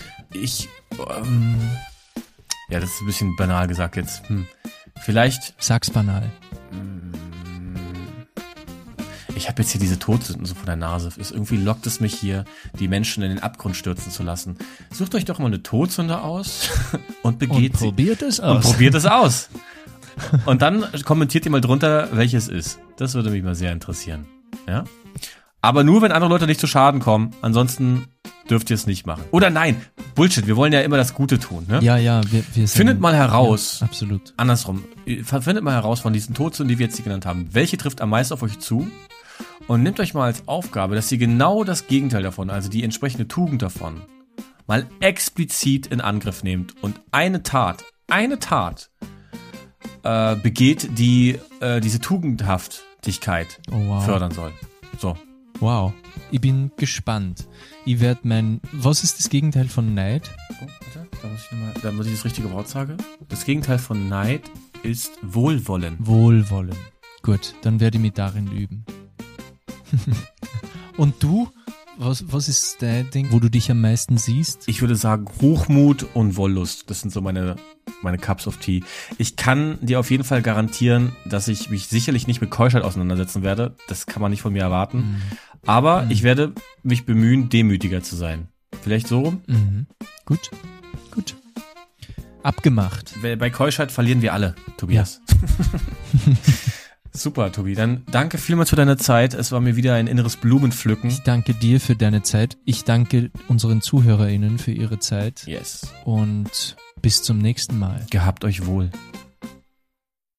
Ja, das ist ein bisschen banal gesagt jetzt. Vielleicht. Sag's banal. ich habe jetzt hier diese Todsünden so vor der Nase. Irgendwie lockt es mich hier, die Menschen in den Abgrund stürzen zu lassen. Sucht euch doch mal eine Todsünde aus und begeht sie. Probiert es aus. Und probiert es aus. Und dann kommentiert ihr mal drunter, welches ist. Das würde mich mal sehr interessieren. Ja? Aber nur, wenn andere Leute nicht zu Schaden kommen. Ansonsten dürft ihr es nicht machen. Oder nein, Bullshit, wir wollen ja immer das Gute tun. Ne? Ja, wir sind, Findet mal heraus, ja, absolut. Andersrum, findet mal heraus von diesen Todsünden, die wir jetzt hier genannt haben, welche trifft am meisten auf euch zu und nehmt euch mal als Aufgabe, dass ihr genau das Gegenteil davon, also die entsprechende Tugend davon, mal explizit in Angriff nehmt und eine Tat begeht, die diese Tugendhaftigkeit fördern soll. So. Wow, ich bin gespannt. Ich werde was ist das Gegenteil von Neid? Oh, warte, da muss ich das richtige Wort sagen. Das Gegenteil von Neid ist Wohlwollen. Wohlwollen. Gut, dann werde ich mich darin üben. Und du? Was ist dein Ding, wo du dich am meisten siehst? Ich würde sagen Hochmut und Wollust. Das sind so meine Cups of Tea. Ich kann dir auf jeden Fall garantieren, dass ich mich sicherlich nicht mit Keuschheit auseinandersetzen werde. Das kann man nicht von mir erwarten. Aber ich werde mich bemühen, demütiger zu sein. Vielleicht so rum? Gut. Abgemacht. Bei Keuschheit verlieren wir alle, Tobias. Ja. Super, Tobi. Dann danke vielmals für deine Zeit. Es war mir wieder ein inneres Blumenpflücken. Ich danke dir für deine Zeit. Ich danke unseren ZuhörerInnen für ihre Zeit. Yes. Und bis zum nächsten Mal. Gehabt euch wohl.